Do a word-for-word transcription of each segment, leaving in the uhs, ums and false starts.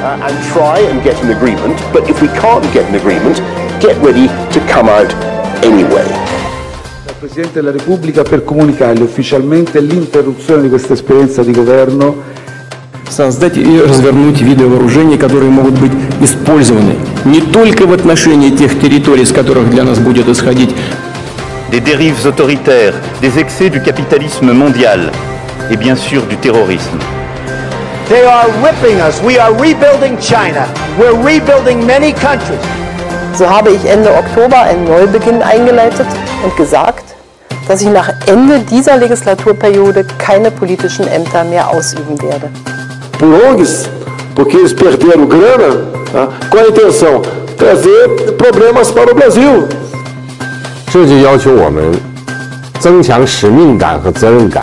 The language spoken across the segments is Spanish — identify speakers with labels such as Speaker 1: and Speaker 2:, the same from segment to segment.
Speaker 1: uh, and try and get an agreement, but if we can't get an agreement, get ready to come out anyway.
Speaker 2: Al Presidente della Repubblica per comunicargli ufficialmente l'interruzione di questa esperienza di governo.
Speaker 3: Создать и развернуть виды вооружений, которые могут быть использованы не только в отношении тех территорий, с которых для нас будет исходить.
Speaker 4: Des dérives autoritaires, des excès du capitalisme mondial et bien sûr du terrorisme.
Speaker 5: They are ripping us. We are rebuilding China. We're rebuilding many countries.
Speaker 6: So habe ich Ende Oktober einen Neubeginn eingeleitet und gesagt, dass ich nach Ende dieser Legislaturperiode keine politischen Ämter mehr ausüben werde.
Speaker 7: Por O N Gs, porque eles perderam grana, tá? Com a intenção de trazer problemas para o Brasil.
Speaker 8: 这就要求我们增强使命感和责任感。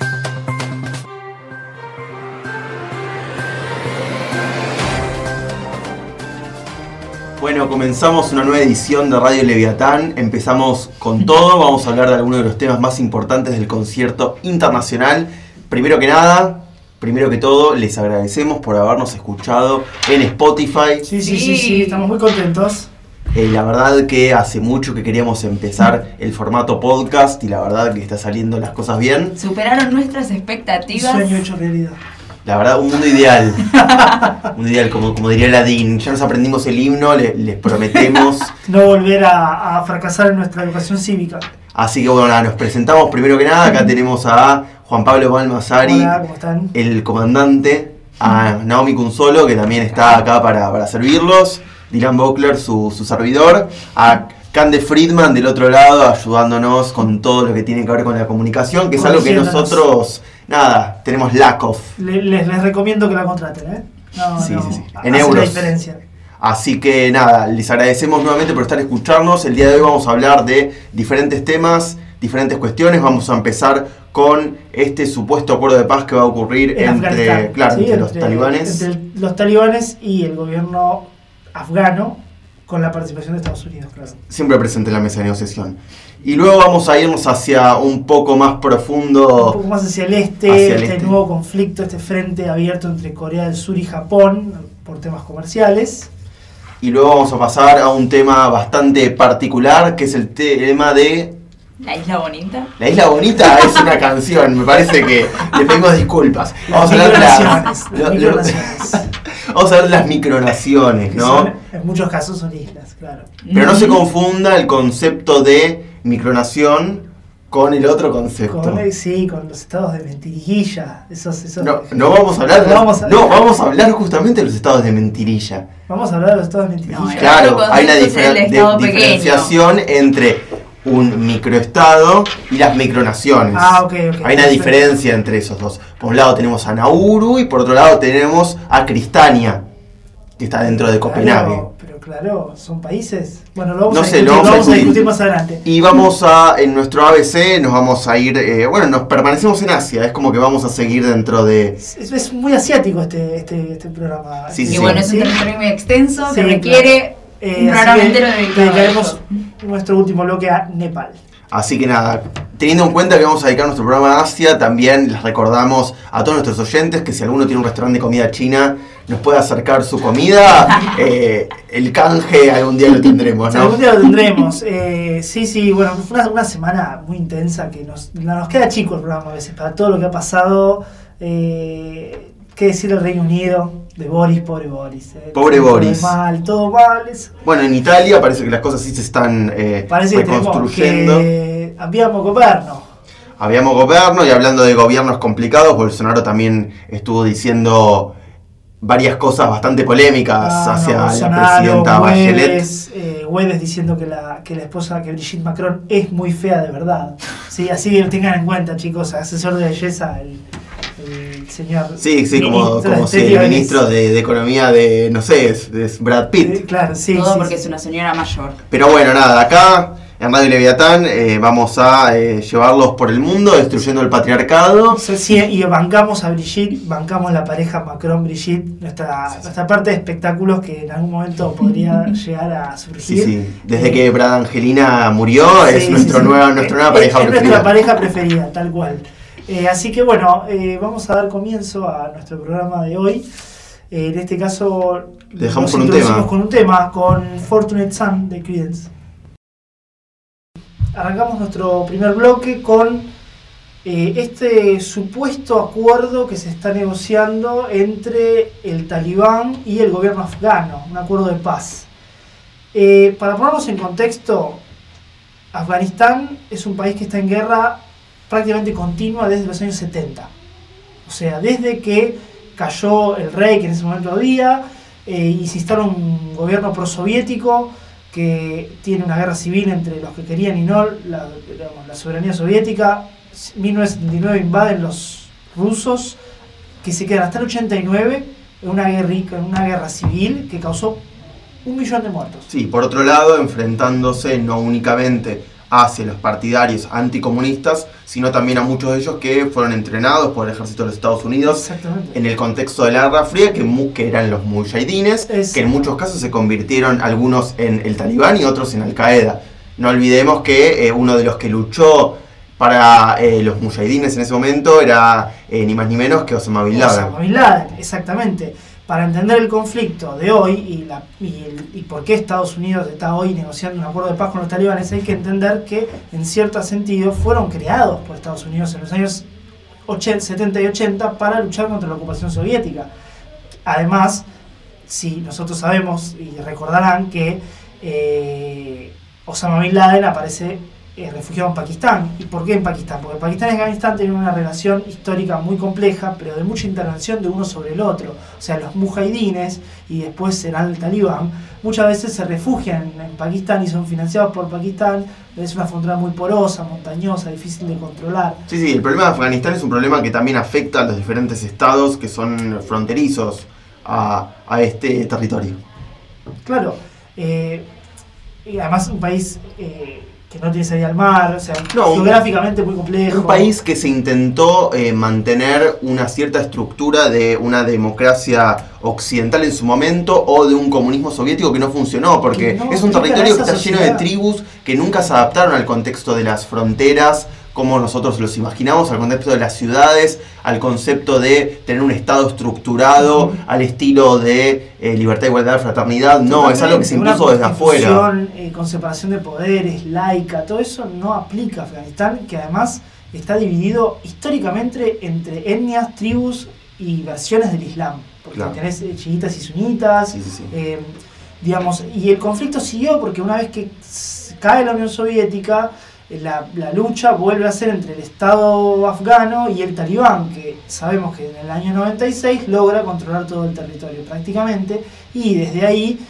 Speaker 9: Bueno, comenzamos una nueva edición de Radio Leviatán. Empezamos con todo. Vamos a hablar de algunos de los temas más importantes del concierto internacional. Primero que nada, primero que todo, les agradecemos por habernos escuchado en Spotify.
Speaker 10: Sí, sí, sí, sí, estamos muy contentos.
Speaker 9: Eh, la verdad que hace mucho que queríamos empezar el formato podcast y la verdad que está saliendo las cosas bien.
Speaker 11: Superaron nuestras expectativas.
Speaker 10: Un sueño hecho realidad.
Speaker 9: La verdad, un mundo ideal. Un mundo ideal, como, como diría Ladín. Ya nos aprendimos el himno, le, les prometemos.
Speaker 10: No volver a, a fracasar en nuestra educación cívica.
Speaker 9: Así que bueno, nada, nos presentamos primero que nada. Acá tenemos a Juan Pablo Balmasari,
Speaker 10: Hola, ¿cómo están?
Speaker 9: El comandante, a Naomi Cunzolo, que también está acá para, para servirlos, Dylan Bockler, su, su servidor, a Cande Friedman del otro lado, ayudándonos con todo lo que tiene que ver con la comunicación, que es algo que nosotros, nada, tenemos lack of.
Speaker 10: Les, les, les recomiendo que la contraten, ¿eh? No,
Speaker 9: sí,
Speaker 10: no,
Speaker 9: sí, sí. En
Speaker 10: hace
Speaker 9: euros.
Speaker 10: la diferencia.
Speaker 9: Así que nada, les agradecemos nuevamente por estar escucharnos. El día de hoy vamos a hablar de diferentes temas, diferentes cuestiones. Vamos a empezar con este supuesto acuerdo de paz que va a ocurrir
Speaker 10: en
Speaker 9: entre,
Speaker 10: Afganistán,
Speaker 9: claro,
Speaker 10: ¿sí?
Speaker 9: entre,
Speaker 10: entre
Speaker 9: los talibanes.
Speaker 10: Entre los talibanes y el gobierno afgano, con la participación de Estados Unidos, claro.
Speaker 9: Siempre presente en la mesa de negociación. Y luego vamos a irnos hacia un poco más profundo.
Speaker 10: Un poco más hacia el este,
Speaker 9: hacia el
Speaker 10: este
Speaker 9: este.
Speaker 10: nuevo conflicto, este frente abierto entre Corea del Sur y Japón por temas comerciales.
Speaker 9: Y luego vamos a pasar a un tema bastante particular, que es el tema de...
Speaker 11: ¿La Isla Bonita?
Speaker 9: La Isla Bonita es una canción, me parece que le pedimos disculpas. Vamos a hablar de las,
Speaker 10: las micronaciones.
Speaker 9: Vamos a ver las micronaciones, ¿no?
Speaker 10: Son, en muchos casos son islas, claro.
Speaker 9: Pero no se confunda el concepto de micronación con el otro concepto.
Speaker 10: Con, sí, con los estados de mentirilla. Esos, esos
Speaker 9: no, no vamos a hablar de
Speaker 10: no, vamos a,
Speaker 9: no, vamos a hablar justamente de los estados de mentirilla.
Speaker 10: Vamos a hablar de los estados de mentirilla.
Speaker 11: No,
Speaker 9: claro, hay una difer- de, diferenciación entre un microestado y las micronaciones.
Speaker 10: Ah, ok, ok.
Speaker 9: Hay una diferencia entre esos dos. Por un lado tenemos a Nauru y por otro lado tenemos a Cristania, que está dentro de Copenhague.
Speaker 10: Claro, pero claro, son países. Bueno, lo vamos,
Speaker 9: no
Speaker 10: a,
Speaker 9: sé,
Speaker 10: discutir,
Speaker 9: lo vamos,
Speaker 10: lo vamos
Speaker 9: a,
Speaker 10: a
Speaker 9: discutir.
Speaker 10: discutir más adelante.
Speaker 9: Y vamos a, en nuestro A B C, nos vamos a ir, eh, bueno, nos permanecemos en Asia, es como que vamos a seguir dentro de...
Speaker 10: Es, es muy asiático este, este, este programa.
Speaker 9: Sí,
Speaker 11: y
Speaker 9: sí,
Speaker 11: bueno,
Speaker 9: sí.
Speaker 11: es un territorio muy extenso
Speaker 10: Sí,
Speaker 11: que requiere
Speaker 10: claro. eh,
Speaker 11: un programa entero
Speaker 10: que
Speaker 11: dedicado a
Speaker 10: dedicaremos
Speaker 11: eso.
Speaker 10: nuestro último bloque a Nepal.
Speaker 9: Así que nada, teniendo en cuenta que vamos a dedicar nuestro programa a Asia, también les recordamos a todos nuestros oyentes que si alguno tiene un restaurante de comida china, nos puede acercar su comida, eh, el canje algún día lo tendremos, ¿no?
Speaker 10: Algún día lo tendremos. Eh, sí, sí, bueno, fue una, una semana muy intensa que nos, nos queda chico el programa a veces para todo lo que ha pasado. Eh, ¿Qué decir del Reino Unido? De Boris, pobre Boris. Eh.
Speaker 9: Pobre
Speaker 10: todo
Speaker 9: Boris.
Speaker 10: mal, todo mal. Es,
Speaker 9: bueno, en Italia parece que las cosas sí se están eh,
Speaker 10: parece que
Speaker 9: reconstruyendo.
Speaker 10: Que habíamos gobierno.
Speaker 9: Habíamos gobierno, y hablando de gobiernos complicados, Bolsonaro también estuvo diciendo varias cosas bastante polémicas
Speaker 10: ah,
Speaker 9: hacia
Speaker 10: no,
Speaker 9: la
Speaker 10: Bolsonaro,
Speaker 9: presidenta Bachelet.
Speaker 10: Guedes, eh, Guedes diciendo que la, que la esposa, que Brigitte Macron, es muy fea de verdad. Sí, así que tengan en cuenta, chicos, asesor de belleza, el, el señor...
Speaker 9: Sí, sí, como, como si el ministro de, de Economía de, no sé, es, es Brad Pitt.
Speaker 10: Eh, claro, sí.
Speaker 11: Todo
Speaker 10: sí,
Speaker 11: porque
Speaker 10: sí.
Speaker 11: es una señora mayor.
Speaker 9: Pero bueno, nada, acá en Radio Leviatán eh, vamos a eh, llevarlos por el mundo, destruyendo el patriarcado.
Speaker 10: Sí, sí, y bancamos a Brigitte, bancamos la pareja Macron-Brigitte, nuestra, nuestra parte de espectáculos que en algún momento podría llegar a surgir.
Speaker 9: Sí, sí. Desde que Brad Angelina murió,
Speaker 10: Sí,
Speaker 9: es
Speaker 10: sí,
Speaker 9: nuestro
Speaker 10: sí.
Speaker 9: nueva, nuestra nueva
Speaker 10: Es-
Speaker 9: pareja
Speaker 10: es
Speaker 9: preferida.
Speaker 10: nuestra pareja preferida, tal cual. Eh, así que bueno, eh, vamos a dar comienzo a nuestro programa de hoy. Eh, en este caso,
Speaker 9: dejamos
Speaker 10: nos
Speaker 9: con un
Speaker 10: introducimos
Speaker 9: tema.
Speaker 10: con un tema, con Fortunate Son de Creedence. Arrancamos nuestro primer bloque con eh, este supuesto acuerdo que se está negociando entre el Talibán y el gobierno afgano, un acuerdo de paz. Eh, para ponernos en contexto, Afganistán es un país que está en guerra prácticamente continua desde los años setenta. O sea, desde que cayó el rey que en ese momento había, eh, y se instala un gobierno prosoviético que tiene una guerra civil entre los que querían y no la, digamos, la soberanía soviética. mil novecientos setenta y nueve invaden los rusos, que se quedan hasta el ochenta y nueve en una guerra, en una guerra civil que causó un millón de muertos.
Speaker 9: Sí, por otro lado, enfrentándose no únicamente hacia los partidarios anticomunistas, sino también a muchos de ellos que fueron entrenados por el ejército de los Estados Unidos en el contexto de la Guerra Fría, que, mu que eran los mujahidines, que en muchos casos se convirtieron algunos en el Talibán y otros en Al Qaeda. No olvidemos que eh, uno de los que luchó para eh, los mujahidines en ese momento era eh, ni más ni menos que Osama Bin Laden.
Speaker 10: Osama Bin Laden, exactamente. Para entender el conflicto de hoy y, la, y, el, y por qué Estados Unidos está hoy negociando un acuerdo de paz con los talibanes, hay que entender que, en cierto sentido, fueron creados por Estados Unidos en los años ochenta, setenta y ochenta para luchar contra la ocupación soviética. Además, si nosotros sabemos y recordarán que eh, Osama Bin Laden aparece eh, refugiado en Pakistán. ¿Y por qué en Pakistán? Porque Pakistán y Afganistán tienen una relación histórica muy compleja, pero de mucha intervención de uno sobre el otro. O sea, los mujahidines, y después serán el talibán, muchas veces se refugian en Pakistán y son financiados por Pakistán. Es una frontera muy porosa, montañosa, difícil de controlar.
Speaker 9: Sí, sí, el problema de Afganistán es un problema que también afecta a los diferentes estados que son fronterizos a, a este territorio.
Speaker 10: Claro, eh, y además un país eh, que no tiene salida al mar, o sea,
Speaker 9: no,
Speaker 10: geográficamente muy complejo.
Speaker 9: Un país que se intentó eh, mantener una cierta estructura de una democracia occidental en su momento o de un comunismo soviético que no funcionó, porque no, es un territorio que está sociedad. lleno de tribus que nunca se adaptaron al contexto de las fronteras como nosotros los imaginamos, al contexto de las ciudades, al concepto de tener un estado estructurado, uh-huh. al estilo de eh, libertad, igualdad, fraternidad. No, es algo que se impuso desde afuera.
Speaker 10: Eh, con separación de poderes, laica, todo eso no aplica a Afganistán, que además está dividido históricamente entre etnias, tribus y versiones del Islam. Porque claro. tenés eh, chiitas y sunitas,
Speaker 9: sí, sí, sí.
Speaker 10: Eh, digamos, y el conflicto siguió porque una vez que cae la Unión Soviética, La, la lucha vuelve a ser entre el Estado afgano y el talibán, que sabemos que en el año noventa y seis logra controlar todo el territorio prácticamente, y desde ahí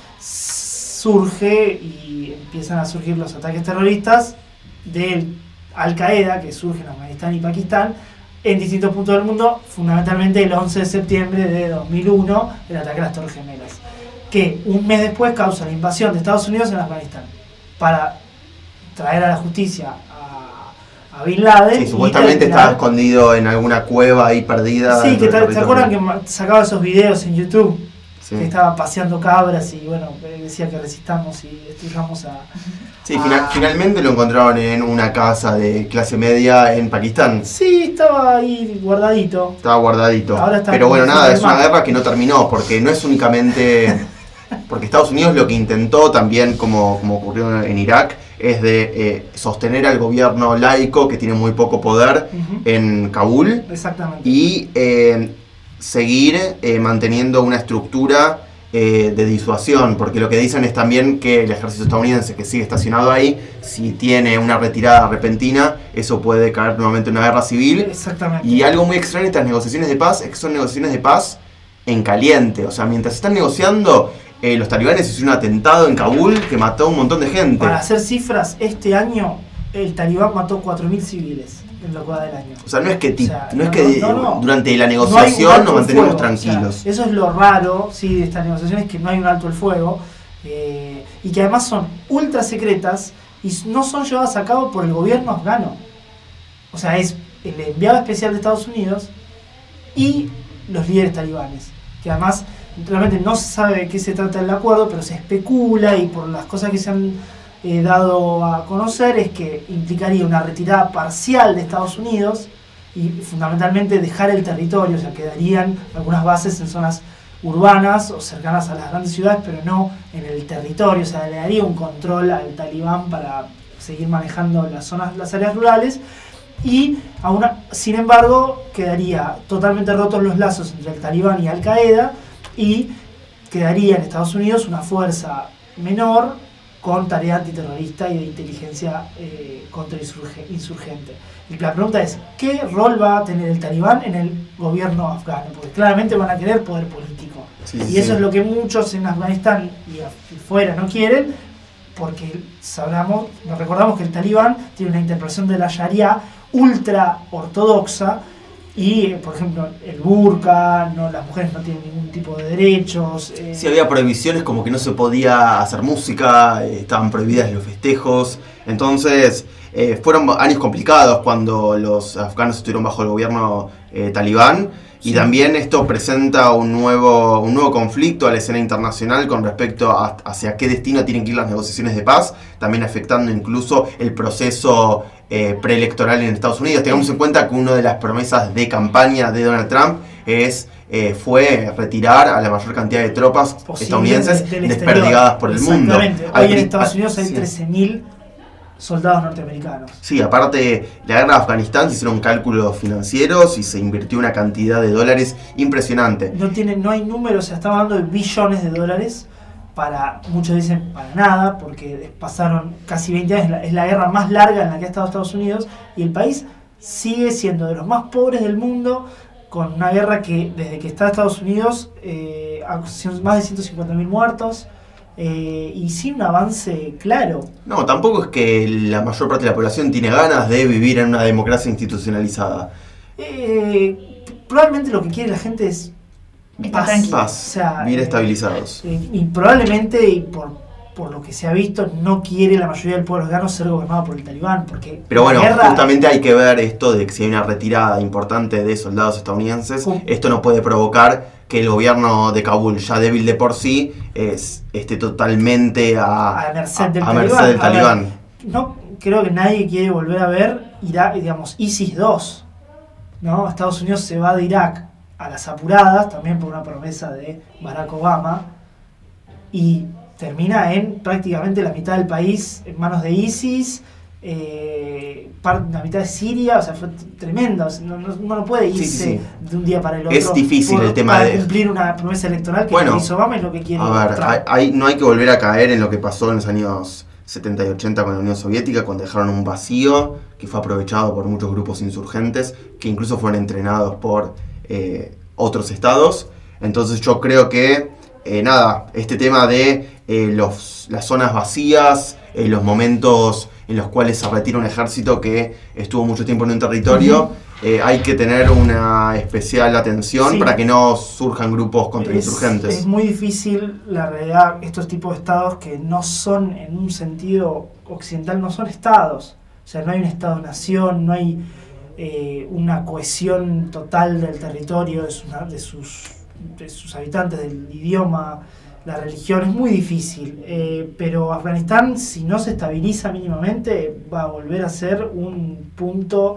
Speaker 10: surge y empiezan a surgir los ataques terroristas del Al Qaeda, que surge en Afganistán y Pakistán, en distintos puntos del mundo, fundamentalmente el once de septiembre de dos mil uno, el ataque a las Torres Gemelas, que un mes después causa la invasión de Estados Unidos en Afganistán, para traer a la justicia a, a Bin Laden.
Speaker 9: Sí, supuestamente estaba escondido en alguna cueva ahí perdida.
Speaker 10: Sí, que te, ¿se acuerdan que sacaba esos videos en YouTube? Sí. Que estaba paseando cabras y bueno, decía que resistamos y destruyamos a...
Speaker 9: Sí, a... Final, finalmente lo encontraron en una casa de clase media en Pakistán.
Speaker 10: Sí, estaba ahí guardadito.
Speaker 9: Estaba guardadito.
Speaker 10: Ahora está
Speaker 9: Pero bueno, nada, es una guerra que no terminó, porque no es únicamente... Porque Estados Unidos lo que intentó también, como, como ocurrió en Irak, es de eh, sostener al gobierno laico que tiene muy poco poder uh-huh. en Kabul.
Speaker 10: Exactamente.
Speaker 9: Y eh, seguir eh, manteniendo una estructura eh, de disuasión, porque lo que dicen es también que el ejército estadounidense que sigue estacionado ahí, si tiene una retirada repentina, eso puede caer nuevamente en una guerra civil.
Speaker 10: Exactamente.
Speaker 9: Y algo muy extraño de estas negociaciones de paz es que son negociaciones de paz en caliente. O sea, mientras están negociando... Eh, los talibanes hicieron un atentado en Kabul que mató a un montón de gente.
Speaker 10: Para hacer cifras, este año el talibán mató cuatro mil civiles en lo que va del año.
Speaker 9: O sea, no es que, ti,
Speaker 10: o sea,
Speaker 9: no
Speaker 10: no,
Speaker 9: es que
Speaker 10: no, no, no.
Speaker 9: durante la negociación no nos mantenemos
Speaker 10: fuego,
Speaker 9: tranquilos.
Speaker 10: O sea, eso es lo raro, sí, de estas negociaciones, que no hay un alto el fuego, eh, y que además son ultra secretas y no son llevadas a cabo por el gobierno afgano. O sea, es el enviado especial de Estados Unidos y los líderes talibanes, que además... Realmente no se sabe de qué se trata el acuerdo, pero se especula, y por las cosas que se han eh, dado a conocer es que implicaría una retirada parcial de Estados Unidos y fundamentalmente dejar el territorio. O sea, quedarían algunas bases en zonas urbanas o cercanas a las grandes ciudades, pero no en el territorio. O sea, le daría un control al talibán para seguir manejando las zonas, las áreas rurales. Y a una, sin embargo, quedaría totalmente rotos los lazos entre el talibán y Al Qaeda, y quedaría en Estados Unidos una fuerza menor con tarea antiterrorista y de inteligencia eh, contrainsurgente. Y la pregunta es, ¿qué rol va a tener el talibán en el gobierno afgano? Porque claramente van a querer poder político. Sí, y eso sí. es lo que muchos en Afganistán y afuera no quieren, porque sabramos, nos recordamos que el talibán tiene una interpretación de la Sharia ultra ortodoxa. Y, por ejemplo, el burka, no, las mujeres no tienen ningún tipo de derechos. Eh.
Speaker 9: Sí, había prohibiciones como que no se podía hacer música, eh, estaban prohibidas los festejos. Entonces, eh, fueron años complicados cuando los afganos estuvieron bajo el gobierno eh, talibán. Y sí. también esto presenta un nuevo, un nuevo conflicto a la escena internacional con respecto a hacia qué destino tienen que ir las negociaciones de paz, también afectando incluso el proceso eh, preelectoral en Estados Unidos. Tengamos en cuenta que una de las promesas de campaña de Donald Trump es eh, fue retirar a la mayor cantidad de tropas Posible estadounidenses del desperdigadas por el mundo.
Speaker 10: Exactamente. Hoy en Estados Unidos hay sí. trece mil soldados norteamericanos.
Speaker 9: Sí, aparte, la guerra de Afganistán se hicieron cálculos financieros y se invirtió una cantidad de dólares impresionante.
Speaker 10: No tiene, no hay números, o sea, estamos hablando de billones de dólares para, muchos dicen para nada, porque pasaron casi veinte años, es la, es la guerra más larga en la que ha estado Estados Unidos, y el país sigue siendo de los más pobres del mundo, con una guerra que desde que está Estados Unidos, eh, más de ciento cincuenta mil muertos, Eh, y sin un avance claro.
Speaker 9: No, tampoco es que la mayor parte de la población tiene ganas de vivir en una democracia institucionalizada.
Speaker 10: Eh, probablemente lo que quiere la gente es paz,
Speaker 9: paz
Speaker 10: o sea,
Speaker 9: bien estabilizados.
Speaker 10: Eh, y probablemente, y por, por lo que se ha visto, no quiere la mayoría del pueblo afgano ser gobernado por el talibán. Porque
Speaker 9: Pero bueno,
Speaker 10: guerra,
Speaker 9: justamente hay que ver esto de que si hay una retirada importante de soldados estadounidenses, uh, esto no puede provocar que el gobierno de Kabul, ya débil de por sí, es, esté totalmente a,
Speaker 10: a merced del
Speaker 9: a,
Speaker 10: talibán.
Speaker 9: A merced del talibán.
Speaker 10: A ver, no creo que nadie quiere volver a ver Irak, digamos, ISIS dos, ¿no? Estados Unidos se va de Irak a las apuradas, también por una promesa de Barack Obama, y termina en prácticamente la mitad del país en manos de ISIS, eh, la mitad de Siria, o sea, fue tremendo. No, no, uno no puede irse sí, sí, sí. de un día para el otro.
Speaker 9: Es difícil
Speaker 10: por,
Speaker 9: el tema
Speaker 10: para
Speaker 9: de
Speaker 10: cumplir una promesa electoral que
Speaker 9: bueno,
Speaker 10: hizo Obama, es lo que quiere.
Speaker 9: A ver, hay, hay, no hay que volver a caer en lo que pasó en los años setenta y ochenta con la Unión Soviética, cuando dejaron un vacío que fue aprovechado por muchos grupos insurgentes que incluso fueron entrenados por eh, otros estados. Entonces yo creo que eh, nada, este tema de eh, los, las zonas vacías, eh, los momentos en los cuales se retira un ejército que estuvo mucho tiempo en un territorio, uh-huh. eh, hay que tener una especial atención sí. para que no surjan grupos contrainsurgentes.
Speaker 10: Es, es muy difícil, la realidad, estos tipos de estados que no son, en un sentido occidental, no son estados. O sea, no hay un estado-nación, no hay eh, una cohesión total del territorio, de sus, de sus, de sus habitantes, del idioma, la religión. Es muy difícil, eh, pero Afganistán, si no se estabiliza mínimamente, va a volver a ser un punto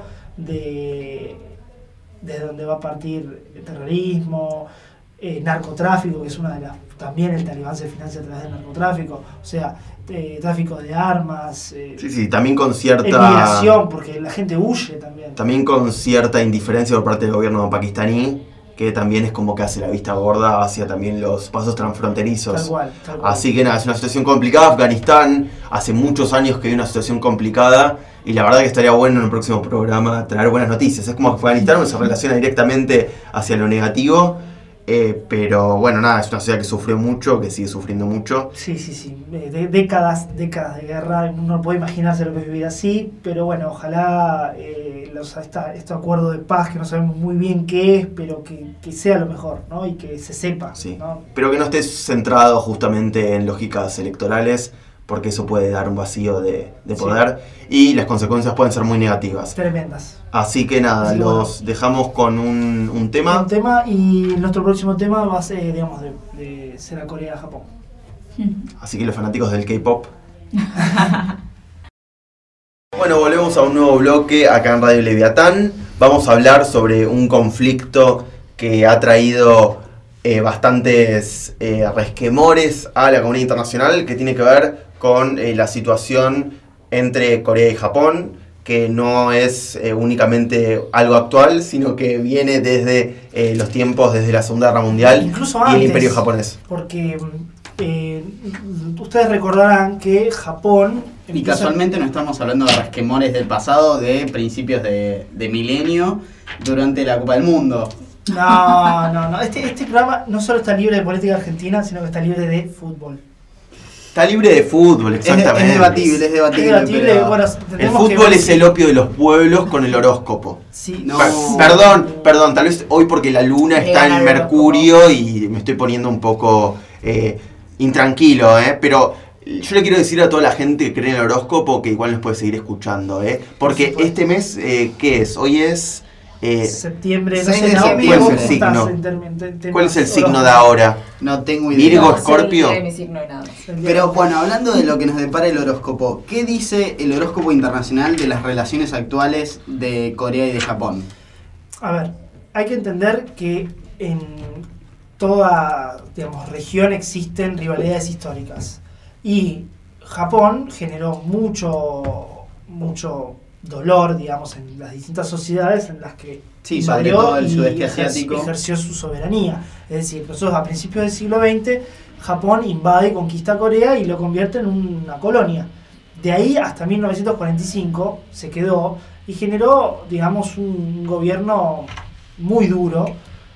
Speaker 10: de, de donde va a partir el terrorismo, eh, narcotráfico, que es una de las, también el talibán se financia a través del narcotráfico, o sea, eh, tráfico de armas, eh,
Speaker 9: sí, sí, también con cierta
Speaker 10: emigración, porque la gente huye también.
Speaker 9: También con cierta indiferencia por parte del gobierno pakistaní, que también es como que hace la vista gorda hacia también los pasos transfronterizos.
Speaker 10: Tal cual, tal cual.
Speaker 9: Así que nada, es una situación complicada. Afganistán, hace muchos años que hay una situación complicada, y la verdad que estaría bueno en el próximo programa traer buenas noticias. Es como Afganistán se relaciona directamente hacia lo negativo, eh, pero bueno, nada, es una sociedad que sufrió mucho, que sigue sufriendo mucho.
Speaker 10: Sí, sí, sí, de, décadas, décadas de guerra, uno no puede imaginarse lo que es vivir así, pero bueno, ojalá eh, los, esta, este acuerdo de paz, que no sabemos muy bien qué es, pero que, que sea lo mejor, ¿no? Y que se sepa,
Speaker 9: sí.
Speaker 10: ¿no?
Speaker 9: Pero que no esté centrado justamente en lógicas electorales, porque eso puede dar un vacío de, de poder, sí. y las consecuencias pueden ser muy negativas.
Speaker 10: Tremendas.
Speaker 9: Así que nada, Así los bueno. dejamos con un, un tema.
Speaker 10: Un tema, y nuestro próximo tema va a ser, digamos, de, de será Corea-Japón.
Speaker 9: Así que los fanáticos del K-pop. Bueno, volvemos a un nuevo bloque acá en Radio Leviatán. Vamos a hablar sobre un conflicto que ha traído eh, bastantes eh, resquemores a la comunidad internacional que tiene que ver con eh, la situación entre Corea y Japón, que no es eh, únicamente algo actual, sino que viene desde eh, los tiempos, desde la Segunda Guerra Mundial
Speaker 10: Incluso
Speaker 9: y
Speaker 10: antes,
Speaker 9: el Imperio japonés.
Speaker 10: Porque eh, ustedes recordarán que Japón...
Speaker 12: Y casualmente no estamos hablando de resquemores del pasado, de principios de, de milenio, durante la Copa del Mundo.
Speaker 10: No, no, no. Este, este programa no solo está libre de política argentina, sino que está libre de fútbol.
Speaker 9: Está libre de fútbol, exactamente.
Speaker 12: Es, es debatible, es debatible.
Speaker 10: Es debatible,
Speaker 12: pero
Speaker 10: bueno,
Speaker 9: el fútbol es el opio de los pueblos con el horóscopo.
Speaker 10: Sí,
Speaker 12: no.
Speaker 9: Per- perdón, perdón, tal vez hoy porque la luna está en Mercurio y me estoy poniendo un poco eh, intranquilo, ¿eh? Pero yo le quiero decir a toda la gente que cree en el horóscopo que igual nos puede seguir escuchando, ¿eh? Porque este mes, eh, ¿qué es? Hoy es... Eh,
Speaker 10: septiembre, no
Speaker 9: seis
Speaker 10: sé,
Speaker 9: de
Speaker 10: no,
Speaker 9: septiembre.
Speaker 10: ¿cómo
Speaker 9: ¿Cuál es el
Speaker 10: estás
Speaker 9: signo?
Speaker 10: en term- en temas
Speaker 9: ¿Cuál es el signo de
Speaker 10: horóscopos?
Speaker 9: ahora?
Speaker 12: No tengo idea.
Speaker 9: ¿Virgo,
Speaker 11: No,
Speaker 9: Escorpio?
Speaker 11: sé el día de mi signo y nada.
Speaker 12: Pero bueno, hablando de lo que nos depara el horóscopo, ¿qué dice el horóscopo internacional de las relaciones actuales de Corea y de Japón?
Speaker 10: A ver, hay que entender que en toda, digamos, región existen rivalidades históricas. Y Japón generó mucho, mucho dolor, digamos, en las distintas sociedades en las que
Speaker 12: Sí, sobre
Speaker 10: invadió
Speaker 12: todo el
Speaker 10: y
Speaker 12: sudeste
Speaker 10: ejer-
Speaker 12: asiático.
Speaker 10: ejerció su soberanía. Es decir, nosotros a principios del siglo veinte, Japón invade y conquista Corea y lo convierte en una colonia. De ahí hasta mil novecientos cuarenta y cinco se quedó y generó, digamos, un gobierno muy duro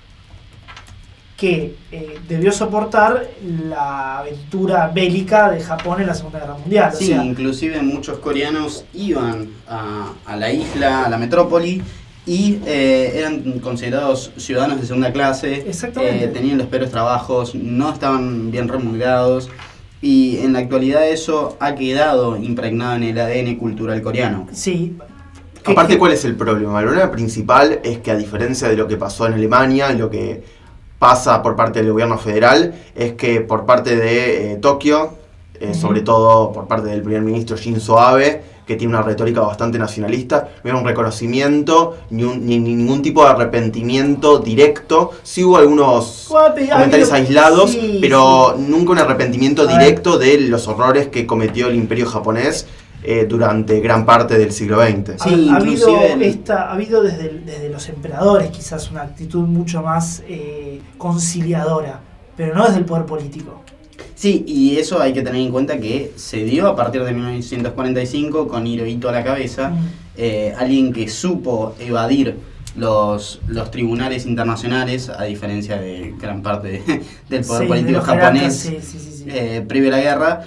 Speaker 10: que eh, debió soportar la aventura bélica de Japón en la Segunda Guerra Mundial. O
Speaker 12: Sí,
Speaker 10: sea,
Speaker 12: inclusive muchos coreanos iban a, a la isla, a la metrópoli, y eh, eran considerados ciudadanos de segunda clase.
Speaker 10: Exactamente.
Speaker 12: Eh, tenían los peores trabajos, no estaban bien remunerados, y en la actualidad eso ha quedado impregnado en el A D N cultural coreano.
Speaker 10: Sí.
Speaker 9: Aparte, ¿cuál es el problema? El problema principal es que, a diferencia de lo que pasó en Alemania, lo que pasa por parte del gobierno federal es que por parte de eh, Tokio, eh, uh-huh. sobre todo por parte del primer ministro Shinzo Abe, que tiene una retórica bastante nacionalista, no hubo un reconocimiento ni, un, ni, ni ningún tipo de arrepentimiento directo. Sí hubo algunos
Speaker 10: Guapi,
Speaker 9: comentarios
Speaker 10: habido,
Speaker 9: aislados,
Speaker 10: sí,
Speaker 9: pero
Speaker 10: sí.
Speaker 9: nunca un arrepentimiento
Speaker 10: A
Speaker 9: directo ver. de los horrores que cometió el imperio japonés eh, durante gran parte del siglo veinte.
Speaker 10: Sí, ha, ha habido, esta, ha habido desde, desde los emperadores quizás una actitud mucho más eh, conciliadora, pero no desde el poder político.
Speaker 12: Sí, y eso hay que tener en cuenta que se dio a partir de mil novecientos cuarenta y cinco con Hirohito a la cabeza, mm. eh, alguien que supo evadir los, los tribunales internacionales, a diferencia de gran parte de, del poder
Speaker 10: sí,
Speaker 12: político
Speaker 10: de
Speaker 12: japonés,
Speaker 10: sí, sí, sí, sí.
Speaker 12: Eh, previo a la guerra.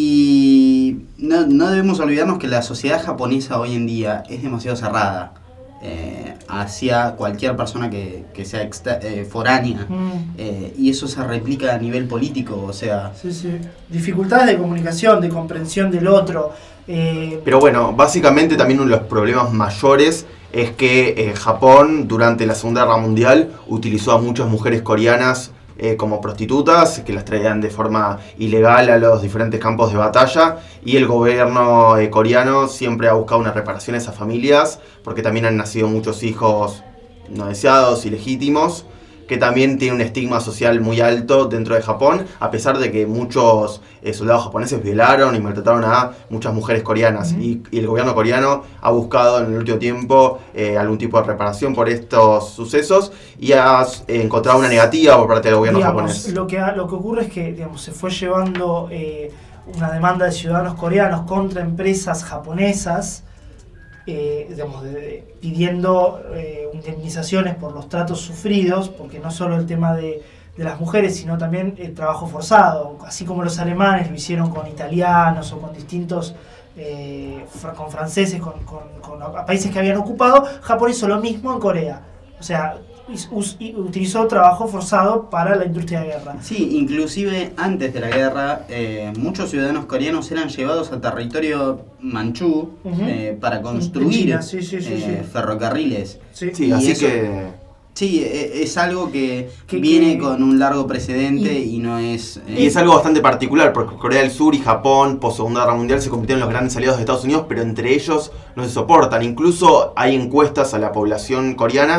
Speaker 12: Y no, no debemos olvidarnos que la sociedad japonesa hoy en día es demasiado cerrada eh, hacia cualquier persona que, que sea extra, eh, foránea, mm. eh, y eso se replica a nivel político, o sea...
Speaker 10: Sí, sí. Dificultades de comunicación, de comprensión del otro. Eh...
Speaker 9: Pero bueno, básicamente también uno de los problemas mayores es que eh, Japón durante la Segunda Guerra Mundial utilizó a muchas mujeres coreanas Eh, como prostitutas, que las traían de forma ilegal a los diferentes campos de batalla, y el gobierno eh, coreano siempre ha buscado una reparación a esas familias, porque también han nacido muchos hijos no deseados, ilegítimos, que también tiene un estigma social muy alto dentro de Japón, a pesar de que muchos eh, soldados japoneses violaron y maltrataron a muchas mujeres coreanas. Uh-huh. y, y el gobierno coreano ha buscado en el último tiempo eh, algún tipo de reparación por estos sucesos y ha eh, encontrado una negativa por parte del gobierno
Speaker 10: digamos,
Speaker 9: japonés.
Speaker 10: Lo que, ha, lo que ocurre es que digamos, se fue llevando eh, una demanda de ciudadanos coreanos contra empresas japonesas, Eh, digamos, de, de, pidiendo eh, indemnizaciones por los tratos sufridos, porque no solo el tema de, de las mujeres, sino también el trabajo forzado, así como los alemanes lo hicieron con italianos o con distintos, eh, fr- con franceses, con, con, con países que habían ocupado. Japón hizo lo mismo en Corea, o sea, us, utilizó trabajo forzado para la industria de guerra.
Speaker 12: Sí, inclusive antes de la guerra, eh, muchos ciudadanos coreanos eran llevados al territorio manchú uh-huh. eh, para construir
Speaker 10: sí, sí, sí,
Speaker 12: eh,
Speaker 10: sí.
Speaker 12: ferrocarriles.
Speaker 9: Sí, sí así
Speaker 12: eso,
Speaker 9: que...
Speaker 12: Sí, es algo que
Speaker 10: que
Speaker 12: viene
Speaker 10: que,
Speaker 12: con un largo precedente y, y no es...
Speaker 9: Eh, y es algo bastante particular, porque Corea del Sur y Japón, post Segunda Guerra Mundial, se convirtieron en los grandes aliados de Estados Unidos, pero entre ellos no se soportan. Incluso hay encuestas a la población coreana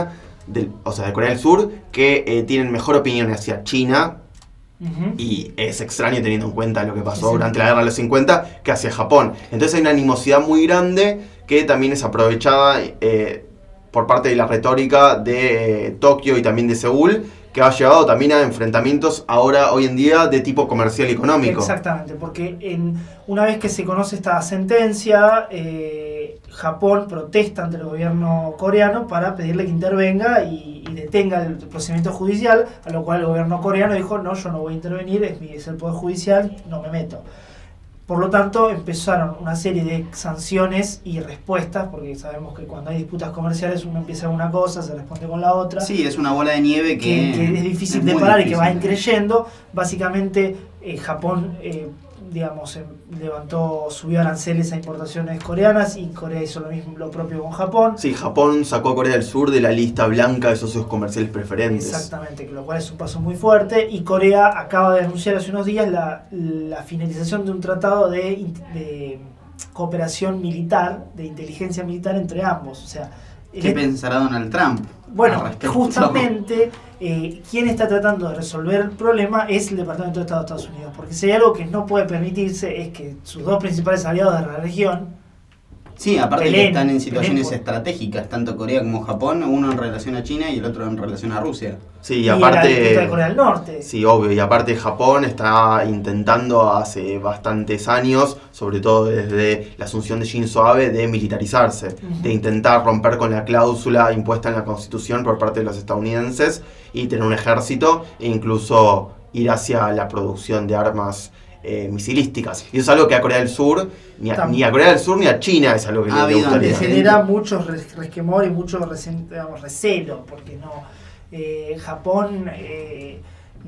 Speaker 9: del, o sea, de Corea del Sur, que eh, tienen mejor opinión hacia China. Uh-huh. Y es extraño teniendo en cuenta lo que pasó sí, durante sí. la guerra de los cincuenta, que hacia Japón. Entonces hay una animosidad muy grande que también es aprovechada eh, por parte de la retórica de eh, Tokio y también de Seúl, que ha llevado también a enfrentamientos ahora, hoy en día, de tipo comercial y económico.
Speaker 10: Exactamente, porque en, una vez que se conoce esta sentencia, eh, Japón protesta ante el gobierno coreano para pedirle que intervenga y, y detenga el procedimiento judicial, a lo cual el gobierno coreano dijo, no, yo no voy a intervenir, es, mi, es el poder judicial, no me meto. Por lo tanto, empezaron una serie de sanciones y respuestas, porque sabemos que cuando hay disputas comerciales uno empieza con una cosa, se responde con la otra.
Speaker 12: Sí, es una bola de nieve que,
Speaker 10: que, que es difícil es de parar difícil. Y que va increyendo. Básicamente, eh, Japón, eh, digamos, eh, levantó, subió aranceles a importaciones coreanas y Corea hizo lo mismo, lo propio con Japón.
Speaker 9: Sí, Japón sacó a Corea del Sur de la lista blanca de socios comerciales preferentes.
Speaker 10: Exactamente, lo cual es un paso muy fuerte. Y Corea acaba de anunciar hace unos días la, la finalización de un tratado de, de cooperación militar, de inteligencia militar entre ambos. O sea,
Speaker 12: ¿qué el, pensará Donald Trump?
Speaker 10: Bueno, justamente eh, quien está tratando de resolver el problema es el Departamento de Estado de Estados Unidos, porque si hay algo que no puede permitirse es que sus dos principales aliados de la región,
Speaker 12: sí, aparte peleen, que están en situaciones por... estratégicas, tanto Corea como Japón, uno en relación a China y el otro en relación a Rusia.
Speaker 9: Sí, y, y aparte
Speaker 10: de Corea del Norte.
Speaker 9: Sí, obvio, y aparte Japón está intentando hace bastantes años, sobre todo desde la asunción de Shinzo Abe, de militarizarse, uh-huh. de intentar romper con la cláusula impuesta en la Constitución por parte de los estadounidenses y tener un ejército e incluso ir hacia la producción de armas Eh, misilísticas. Y eso es algo que a Corea del Sur, ni a, ni a Corea del Sur ni a China es algo que
Speaker 10: ah,
Speaker 9: le gustaría.
Speaker 10: Genera mucho resquemor y mucho resen, digamos, recelo, porque no. Eh, Japón, eh,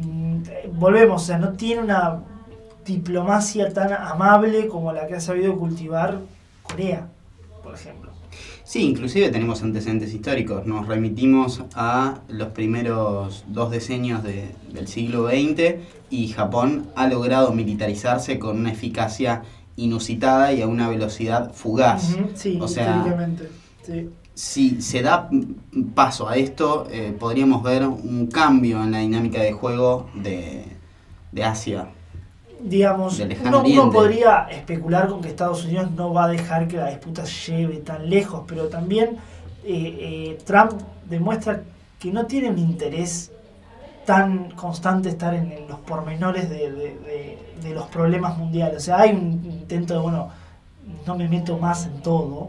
Speaker 10: volvemos, o sea, no tiene una diplomacia tan amable como la que ha sabido cultivar Corea, por ejemplo.
Speaker 12: Sí, inclusive tenemos antecedentes históricos. Nos remitimos a los primeros dos decenios de, del siglo veinte y Japón ha logrado militarizarse con una eficacia inusitada y a una velocidad fugaz.
Speaker 10: Uh-huh, sí,
Speaker 12: o sea,
Speaker 10: sí.
Speaker 12: Si se da paso a esto, eh, podríamos ver un cambio en la dinámica de juego de, de Asia.
Speaker 10: Digamos, uno, uno podría especular con que Estados Unidos no va a dejar que la disputa lleve tan lejos, pero también eh, eh, Trump demuestra que no tiene un interés tan constante estar en, en los pormenores de, de, de, de los problemas mundiales. O sea, hay un intento de, bueno, no me meto más en todo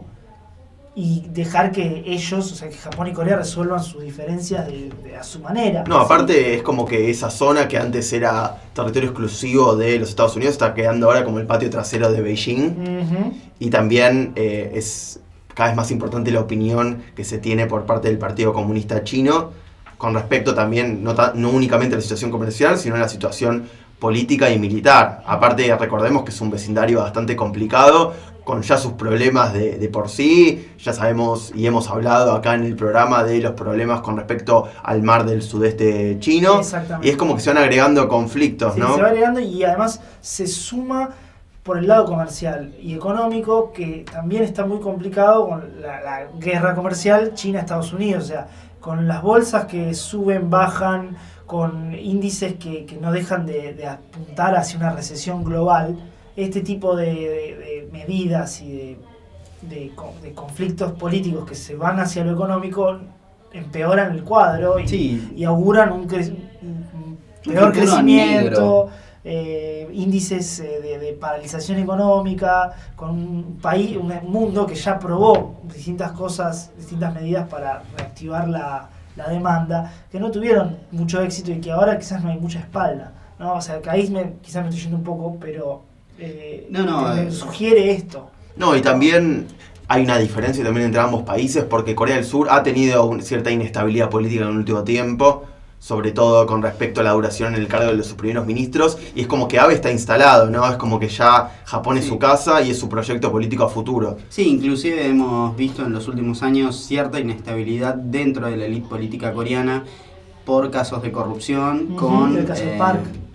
Speaker 10: y dejar que ellos, o sea, que Japón y Corea resuelvan sus diferencias de, de a su manera.
Speaker 9: No, aparte ¿sí? es como que esa zona que antes era territorio exclusivo de los Estados Unidos está quedando ahora como el patio trasero de Beijing. Uh-huh. Y también eh, es cada vez más importante la opinión que se tiene por parte del Partido Comunista Chino con respecto también, no, ta- no únicamente a la situación comercial, sino a la situación política y militar. Aparte, recordemos que es un vecindario bastante complicado, con ya sus problemas de, de por sí. Ya sabemos y hemos hablado acá en el programa de los problemas con respecto al mar del sudeste chino.
Speaker 10: Exactamente.
Speaker 9: Y es como que se van agregando conflictos,
Speaker 10: sí,
Speaker 9: ¿no?
Speaker 10: Se va agregando y además se suma por el lado comercial y económico, que también está muy complicado con la, la guerra comercial China-Estados Unidos. O sea, con las bolsas que suben, bajan, con índices que, que no dejan de, de apuntar hacia una recesión global, este tipo de, de, de medidas y de, de, de conflictos políticos que se van hacia lo económico empeoran el cuadro y, sí. y auguran un, cre- un peor crecimiento, eh, índices eh, de, de paralización económica, con un país, un mundo que ya probó distintas cosas, distintas medidas para reactivar la, la demanda, que no tuvieron mucho éxito y que ahora quizás no hay mucha espalda, ¿no? O sea, que ahí me, quizás me estoy yendo un poco, pero eh,
Speaker 12: no, no,
Speaker 10: me sugiere esto.
Speaker 9: No, y también hay una diferencia también entre ambos países, porque Corea del Sur ha tenido un, cierta inestabilidad política en el último tiempo, sobre todo con respecto a la duración en el cargo de sus primeros ministros, y es como que Abe está instalado, ¿no? Es como que ya Japón es sí. su casa y es su proyecto político a futuro.
Speaker 12: Sí, inclusive hemos visto en los últimos años cierta inestabilidad dentro de la élite política coreana por casos de corrupción, uh-huh, con
Speaker 10: el caso eh, Park,